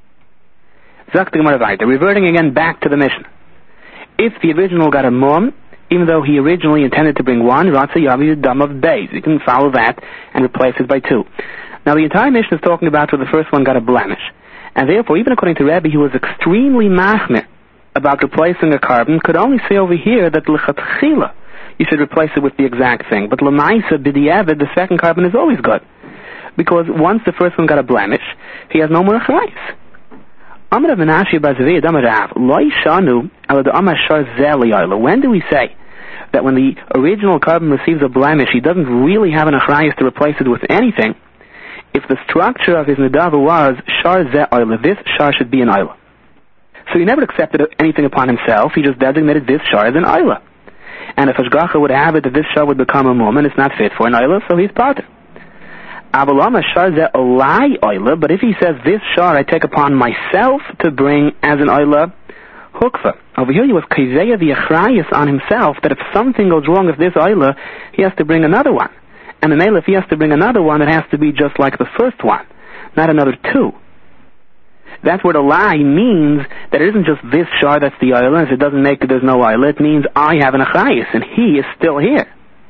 Zak the Gemara weiter, reverting again back to the Mishnah. If the original got a mum, even though he originally intended to bring 1, ratza yavi dam of beis. You can follow that and replace it by 2. Now the entire Mishnah is talking about where the first one got a blemish. And therefore, even according to Rebbe, he was extremely machmir about replacing a carbon, could only say over here that l'chatchila you should replace it with the exact thing. But l'maisa b'diavad, the second carbon is always good. Because once the first one got a blemish, he has no more achlais. Amar Menashe bar Zvi Adam Rav, lo yishanu ala d'amar shar zeh liyayla. When do we say that when the original carbon receives a blemish, he doesn't really have an achlais to replace it with anything? If the structure of his nedava was shar zeh oyla, this shar should be an oyla. So he never accepted anything upon himself, he just designated this shar as an oyla. And if Hashgacha would have it that this shar would become a mum and it's not fit for an oila, so he's pater. Avalama shar ze olai oila, but if he says this shar I take upon myself to bring as an oila, hukfa. Over here he was kaizeya the achrayis on himself that if something goes wrong with this oila, he has to bring another one. And the male, if he has to bring another one, it has to be just like the first one, not another two. That's where the lie means that it isn't just this shar that's the oila, and if it doesn't make it, there's no oila. It means I have an achrayis, and he is still here.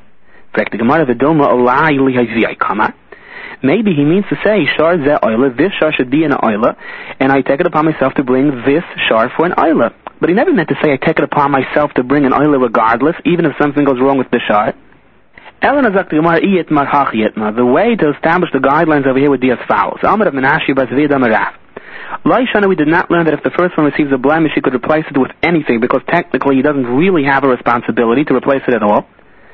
Maybe he means to say, shar ze oila, this shar should be an oila, and I take it upon myself to bring this shar for an oila. But he never meant to say I take it upon myself to bring an oila regardless, even if something goes wrong with the shar. The way to establish the guidelines over here would be as follows. We did not learn that if the first one receives a blemish, he could replace it with anything, because technically he doesn't really have a responsibility to replace it at all.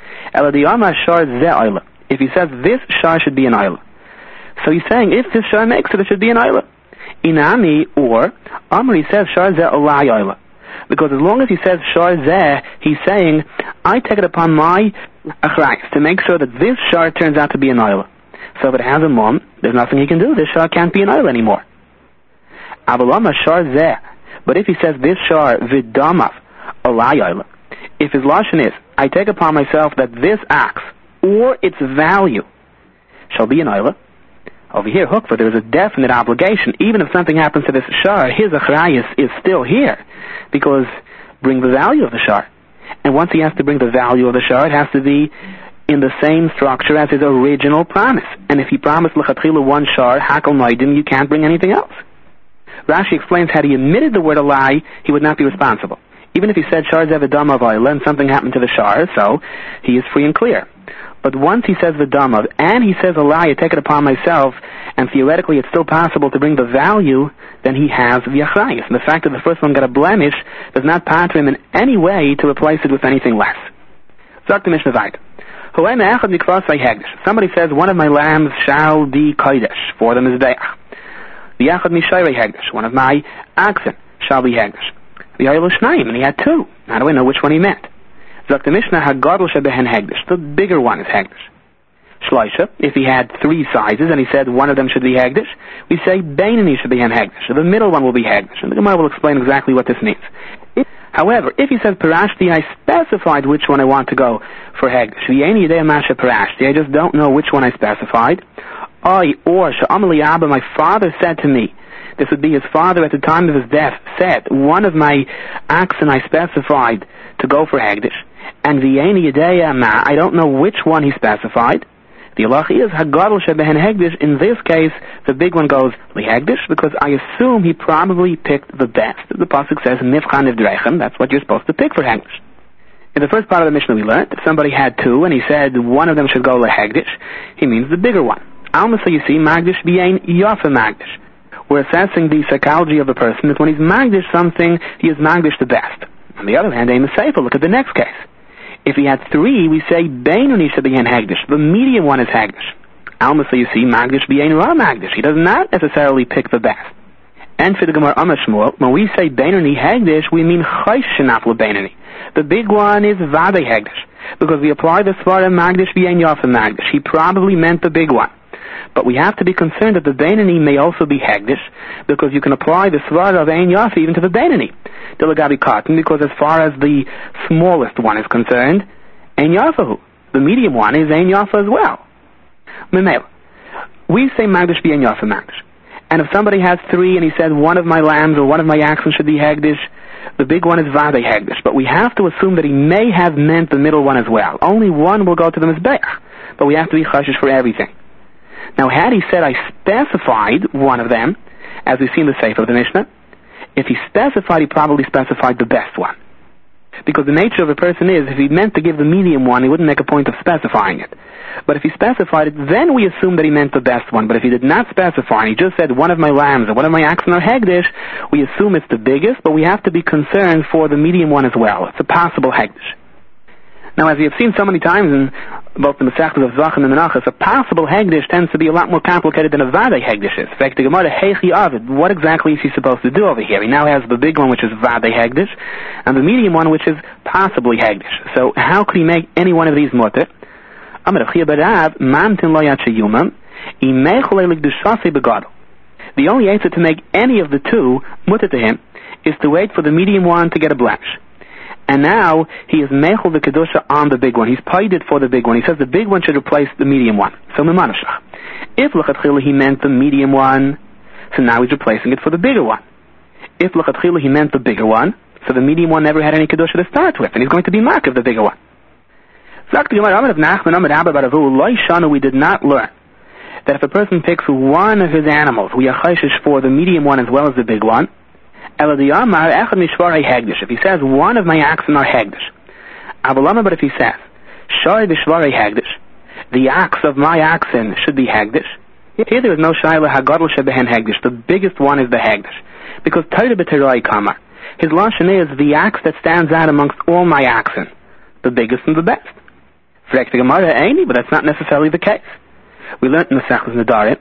If he says this shar should be an oila, so he's saying if this shar makes it, it should be an oila. Inami, or Amri says shar zeh olai oila, because as long as he says shar zeh, he's saying I take it upon my achrayis to make sure that this shar turns out to be an oila. So if it has a mum, there's nothing he can do. This shar can't be an oila anymore. Avalama shar zeh, but if he says this shar vidamav olai oila, if his lashon is I take upon myself that this axe or its value shall be an oila, over here, hukva, there is a definite obligation. Even if something happens to this shar, his achrayis is still here, because bring the value of the shar. And once he has to bring the value of the shar, it has to be in the same structure as his original promise. And if he promised l'chatchila one shar, hakal noidim, you can't bring anything else. Rashi explains had he omitted the word a lie, he would not be responsible. Even if he said shar zevedam of oila and something happened to the shar, so he is free and clear. But once he says Vidamav, and he says a lie, I take it upon myself, and theoretically it's still possible to bring the value, then he has the achrayis. And the fact that the first one got a blemish does not pater him in any way to replace it with anything less. Zok the Mishnah Vayt. Somebody says, one of my lambs shall be kodesh for the mizbeach. The Yachad Mishayrei Hegdesh, one of my oxen shall be Hegdesh. The Yoyel Shnayim, and he had two. How do I know which one he meant? Zok the Mishnah Hagadol Shebehen Hegdesh. The bigger one is Hegdesh. Shloisha, if he had three sizes and he said one of them should be Hegdesh, we say Beinani should be Hegdesh. The middle one will be Hegdesh. And the Gemara will explain exactly what this means. However, if he says Parashti, I specified which one I want to go for Hegdesh. V'yeni Yedei Masha Parashti, I just don't know which one I specified. Or Sha'amali Abba, my father said to me, this would be his father at the time of his death, said, one of my oxen I specified to go for Hegdesh. And V'yeni Yedei Ma, I don't know which one he specified. The halacha is Hagadol Shebehen Hegdesh. In this case, the big one goes Lihegdesh, because I assume he probably picked the best. The pasuk says Nivcha Nivdrechem. That's what you're supposed to pick for Hegdesh. In the first part of the Mishnah we learned, if somebody had two and he said one of them should go Lihegdesh, he means the bigger one. Alma, so you see, Magdish B'yein Yafa Magdish. We're assessing the psychology of a person that when he's Magdish something, he is Magdish the best. On the other hand, Aim is Sefer. Look at the next case. If he had three, we say Beinuni should be in Hegdish. The medium one is Hegdish. Alma, so you see, Magdish B'yein Ra Magdish. He does not necessarily pick the best. And for the Gemara Amashmuel, when we say Beinuni Hegdish, we mean Chaysh Shenafla Beinuni. The big one is Vade Hegdish, because we apply the Svara Magdish B'yein Yafa Magdish. He probably meant the big one. But we have to be concerned that the Beinani may also be Hegdish, because you can apply the Svara of Ein Yafa even to the Beinani. Dilagabi Cotton, because as far as the smallest one is concerned, Ein Yafahu. The medium one is Ein Yafa as well. Memel. We say Magdish be Ein Yafa Magdish. And if somebody has three and he said one of my lambs or one of my oxen should be Hegdish, the big one is Vade Hegdish. But we have to assume that he may have meant the middle one as well. Only one will go to the Mizbeach. But we have to be chashish for everything. Now, had he said I specified one of them, as we see in the Sefer of the Mishnah, if he specified, he probably specified the best one. Because the nature of a person is, if he meant to give the medium one, he wouldn't make a point of specifying it. But if he specified it, then we assume that he meant the best one. But if he did not specify, and he just said one of my lambs or one of my oxen are Hegdish, we assume it's the biggest, but we have to be concerned for the medium one as well. It's a possible Hegdish. Now, as we have seen so many times in both the Masechtas of Zvachim and Menachos, a possible Hegdish tends to be a lot more complicated than a Vadei Hegdish is. In fact, the Gemara, Heichi Avid, what exactly is he supposed to do over here? He now has the big one, which is Vadei Hegdish, and the medium one, which is possibly Hegdish. So, how could he make any one of these mutter? Amar Rav Chia Barav, Mamtin lo yatshe yumam, imecholei l'kdushasei begadol. The only answer to make any of the two mutter to him is to wait for the medium one to get a blemish. And now he is mechol the kedusha on the big one. He's paided for the big one. He says the big one should replace the medium one. So memanashach. If l'chatchila he meant the medium one, so now he's replacing it for the bigger one. If l'chatchila he meant the bigger one, so the medium one never had any kedusha to start with, and he's going to be mark of the bigger one. We did not learn that if a person picks one of his animals, we are chayshish for the medium one as well as the big one. If he says one of my oxen are hegdish, but if he says the ox of my oxen should be hegdish, here there is no shayla hagadol shebehen hegdish. The biggest one is the hegdish, because Torah b'terai kamar. His lashon is the ox that stands out amongst all my oxen, the biggest and the best. But that's not necessarily the case. We learned in the Masechtas Nedarim,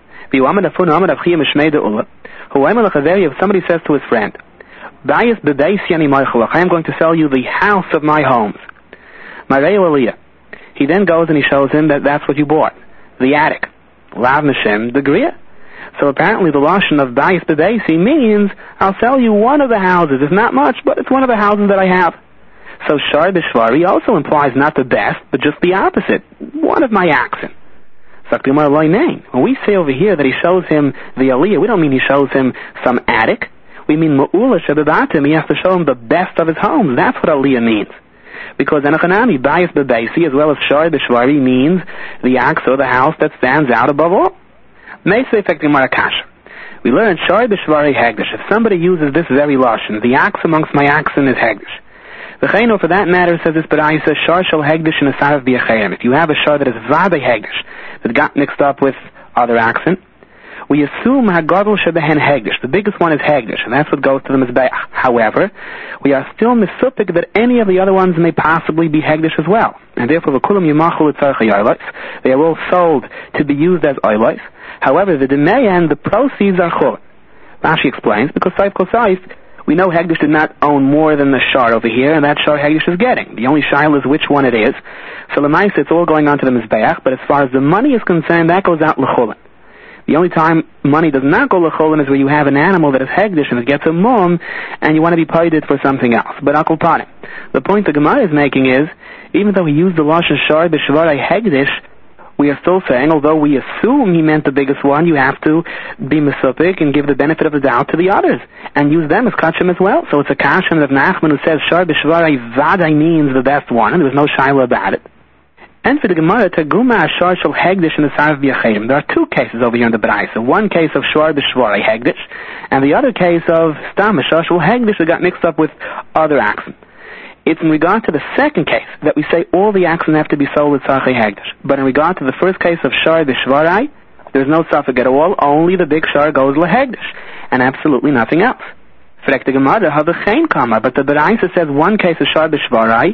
if somebody says to his friend, I am going to sell you the house of my homes. He then goes and he shows him that that's what you bought, the attic. Lav Nashem, the Griya. So apparently the lashon of Bayis Bebeisi means, I'll sell you one of the houses. It's not much, but it's one of the houses that I have. So Shar Bishvari also implies not the best, but just the opposite. One of my oxen. When we say over here that he shows him the aliyah, we don't mean he shows him some attic. We mean Ma'ula Shebebatim, he has to show him the best of his homes. That's what aliyah means. Because Enochanami, Bayis Bebeisi, as well as Shar Bishvari, means the ox or the house that stands out above all. We learn Shar Bishvari Hegdish. If somebody uses this very lashon, the ox amongst my oxen is Hegdish. The Chayno, for that matter, says this, but I say Shar Shal Hegdish in a Sarav B'Yachayim. If you have a Shar that is Vadei Hegdish, that got mixed up with other oxen, we assume Hagadol Shebehen Hegdish. The biggest one is Hegdish, and that's what goes to the Mizbeach. However, we are still misupik that any of the other ones may possibly be Hegdish as well. And therefore, they are all sold to be used as oilos. However, the Demeyan, the proceeds are Chol. Rashi explains, because Saif Kosais, we know Hegdish did not own more than the Shar over here, and that Shar Hegdish is getting. The only shaila is which one it is. So Lemaisa, it's all going on to the Mizbeach, but as far as the money is concerned, that goes out L'cholin. The only time money does not go L'cholin is where you have an animal that is Hegdish and it gets a mum, and you want to be paid it for something else. But Akul Panim. The point the Gemara is making is, even though he used the Lashon Shar B'Shvarai Hegdish, we are still saying, although we assume he meant the biggest one, you have to be misupik and give the benefit of the doubt to the others, and use them as kachim as well. So it's a kashim of Nachman who says Shar B'Shvarai Vadai means the best one, and there was no shaila about it. And for the Gemara, Taguma Shar Shal Hegdish in the Sarav B'Yachayim. There are two cases over here in the Braisa. One case of Shar B'Shvarai Hegdish, and the other case of Stam Shar Shal Hegdish that got mixed up with other oxen. It's in regard to the second case that we say all the oxen have to be sold with Tzarchei Hegdish. But in regard to the first case of Shar B'Shvarai, there's no suffix at all, only the big Shar goes LeHegdish, and absolutely nothing else. Frek the Gemara, how the Chain Kamar, but the Beraisa says one case of Shar B'Shvarai,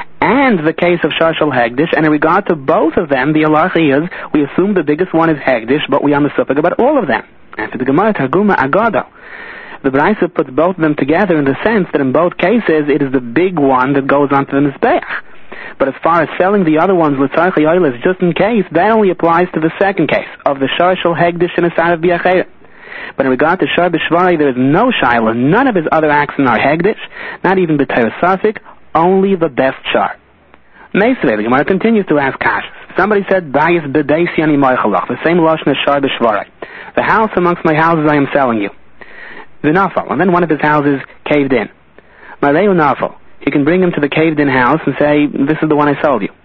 and the case of Shar Shal Hegdish, and in regard to both of them, the halacha is, we assume the biggest one is Hegdish, but we are misupik about all of them. And for the Gemara, Taguma Agado, the Beraisa puts both of them together in the sense that in both cases it is the big one that goes onto the Mizbeach. But as far as selling the other ones, L'tzarchei oilos, just in case, that only applies to the second case of the Shar Shal Hegdish and a Sarav B'Yachayim. But in regard to Shar B'Shvarai, there is no shaila. None of his other oxen are Hegdish, not even the Terasafik, only the best Shar. Meisvei, the Gemara continues to ask kashas. Somebody said, Bayis B'Deisi Ani Moichalach, the same lashon as Shar B'Shvarai. The house amongst my houses I am selling you. V'nafal, and then one of his houses caved in. Mareu nafal, he can bring him to the caved-in house and say, this is the one I sold you.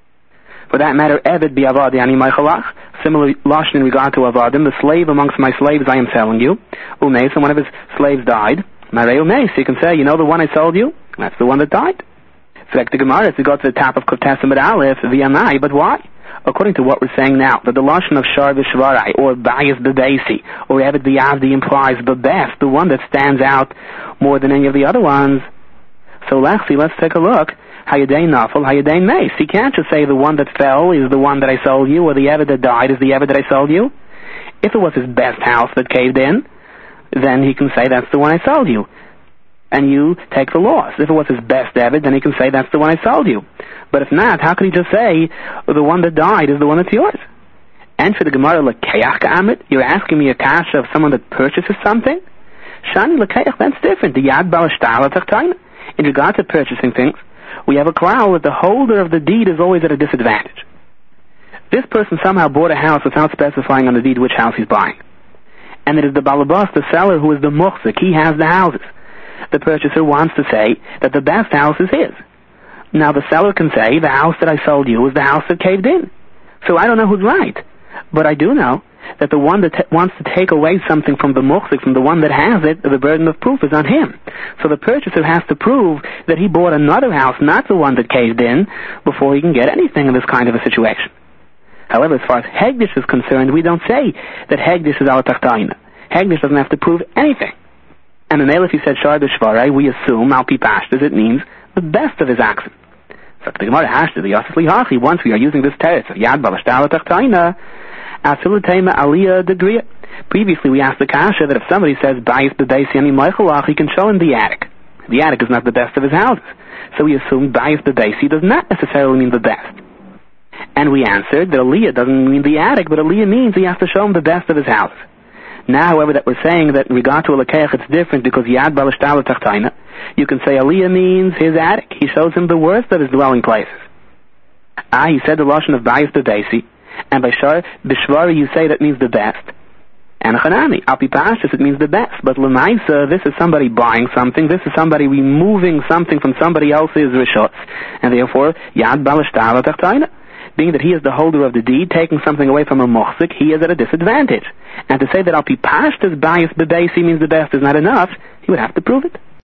For that matter, Eved B'Avadi Ani Moichalach, similar lashon in regard to Avadim, the slave amongst my slaves I am selling you. Umeis, and one of his slaves died. Mareu Meis, he can say, you know the one I sold you? That's the one that died. Frek the Gemara, if we go to the top of Kuftesim at Aleph, V'Yanai, but why? According to what we're saying now, that the lashon of Shar B'Shvarai, or Bayis B'Deisi, or Eved B'Avdi implies the best, the one that stands out more than any of the other ones. So lastly, let's take a look. Hayadein Nafal, Hayadein Mace. He can't just say the one that fell is the one that I sold you, or the Eved that died is the Eved that I sold you. If it was his best house that caved in, then he can say that's the one I sold you. And you take the loss. If it was his best Eved, then he can say that's the one I sold you. But if not, how can he just say the one that died is the one that's yours? And for the Gemara, L'keach Ka'amrit, you're asking me a kasha of someone that purchases something? Shani L'keach, that's different. The Yad Bal Shtar L'Tachtaina. In regard to purchasing things, we have a klal that the holder of the deed is always at a disadvantage. This person somehow bought a house without specifying on the deed which house he's buying. And it is the balabas, the seller, who is the muhzik. He has the houses. The purchaser wants to say that the best house is his. Now the seller can say, the house that I sold you is the house that caved in. So I don't know who's right. But I do know that the one that wants to take away something from the muhzik, from the one that has it, the burden of proof is on him. So the purchaser has to prove that he bought another house, not the one that caved in, before he can get anything in this kind of a situation. However, as far as Hegdish is concerned, we don't say that Hegdish is ala tachtaina. Hegdish doesn't have to prove anything. And in if he said Shar B'Shvarei, we assume, al pi pashtas, it means the best of his action. So the Gemara hashta, the Yosef Lihachi, once we are using this teretz of Yad Bal Shtar Tachtaina, Asilutema Aliyah Degriya. Previously we asked the kasha that if somebody says Bayis B'Beisi Ani Moichelach, he can show him the attic. The attic is not the best of his houses. So we assume Bayis B'Beisi does not necessarily mean the best. And we answered that Aliyah doesn't mean the attic, but Aliyah means he has to show him the best of his houses. Now, however, that we're saying that in regard to a Lekeach it's different because Yad Bal Shtar Tachtaina, you can say Aliyah means his attic. He shows him the worst of his dwelling places. He said the lashon of Bayis B'Beisi, and by Shar B'Shvari you say that means the best. And Chanami, Al Pi Pashtus, it means the best. But L'maisa, this is somebody buying something, this is somebody removing something from somebody else's rishos, and therefore Yad Bal Shtar Tachtaina. Being that he is the holder of the deed, taking something away from a muhzik, he is at a disadvantage. And to say that Al Pi Pashtus Bayis B'Beisi means the best is not enough, he would have to prove it.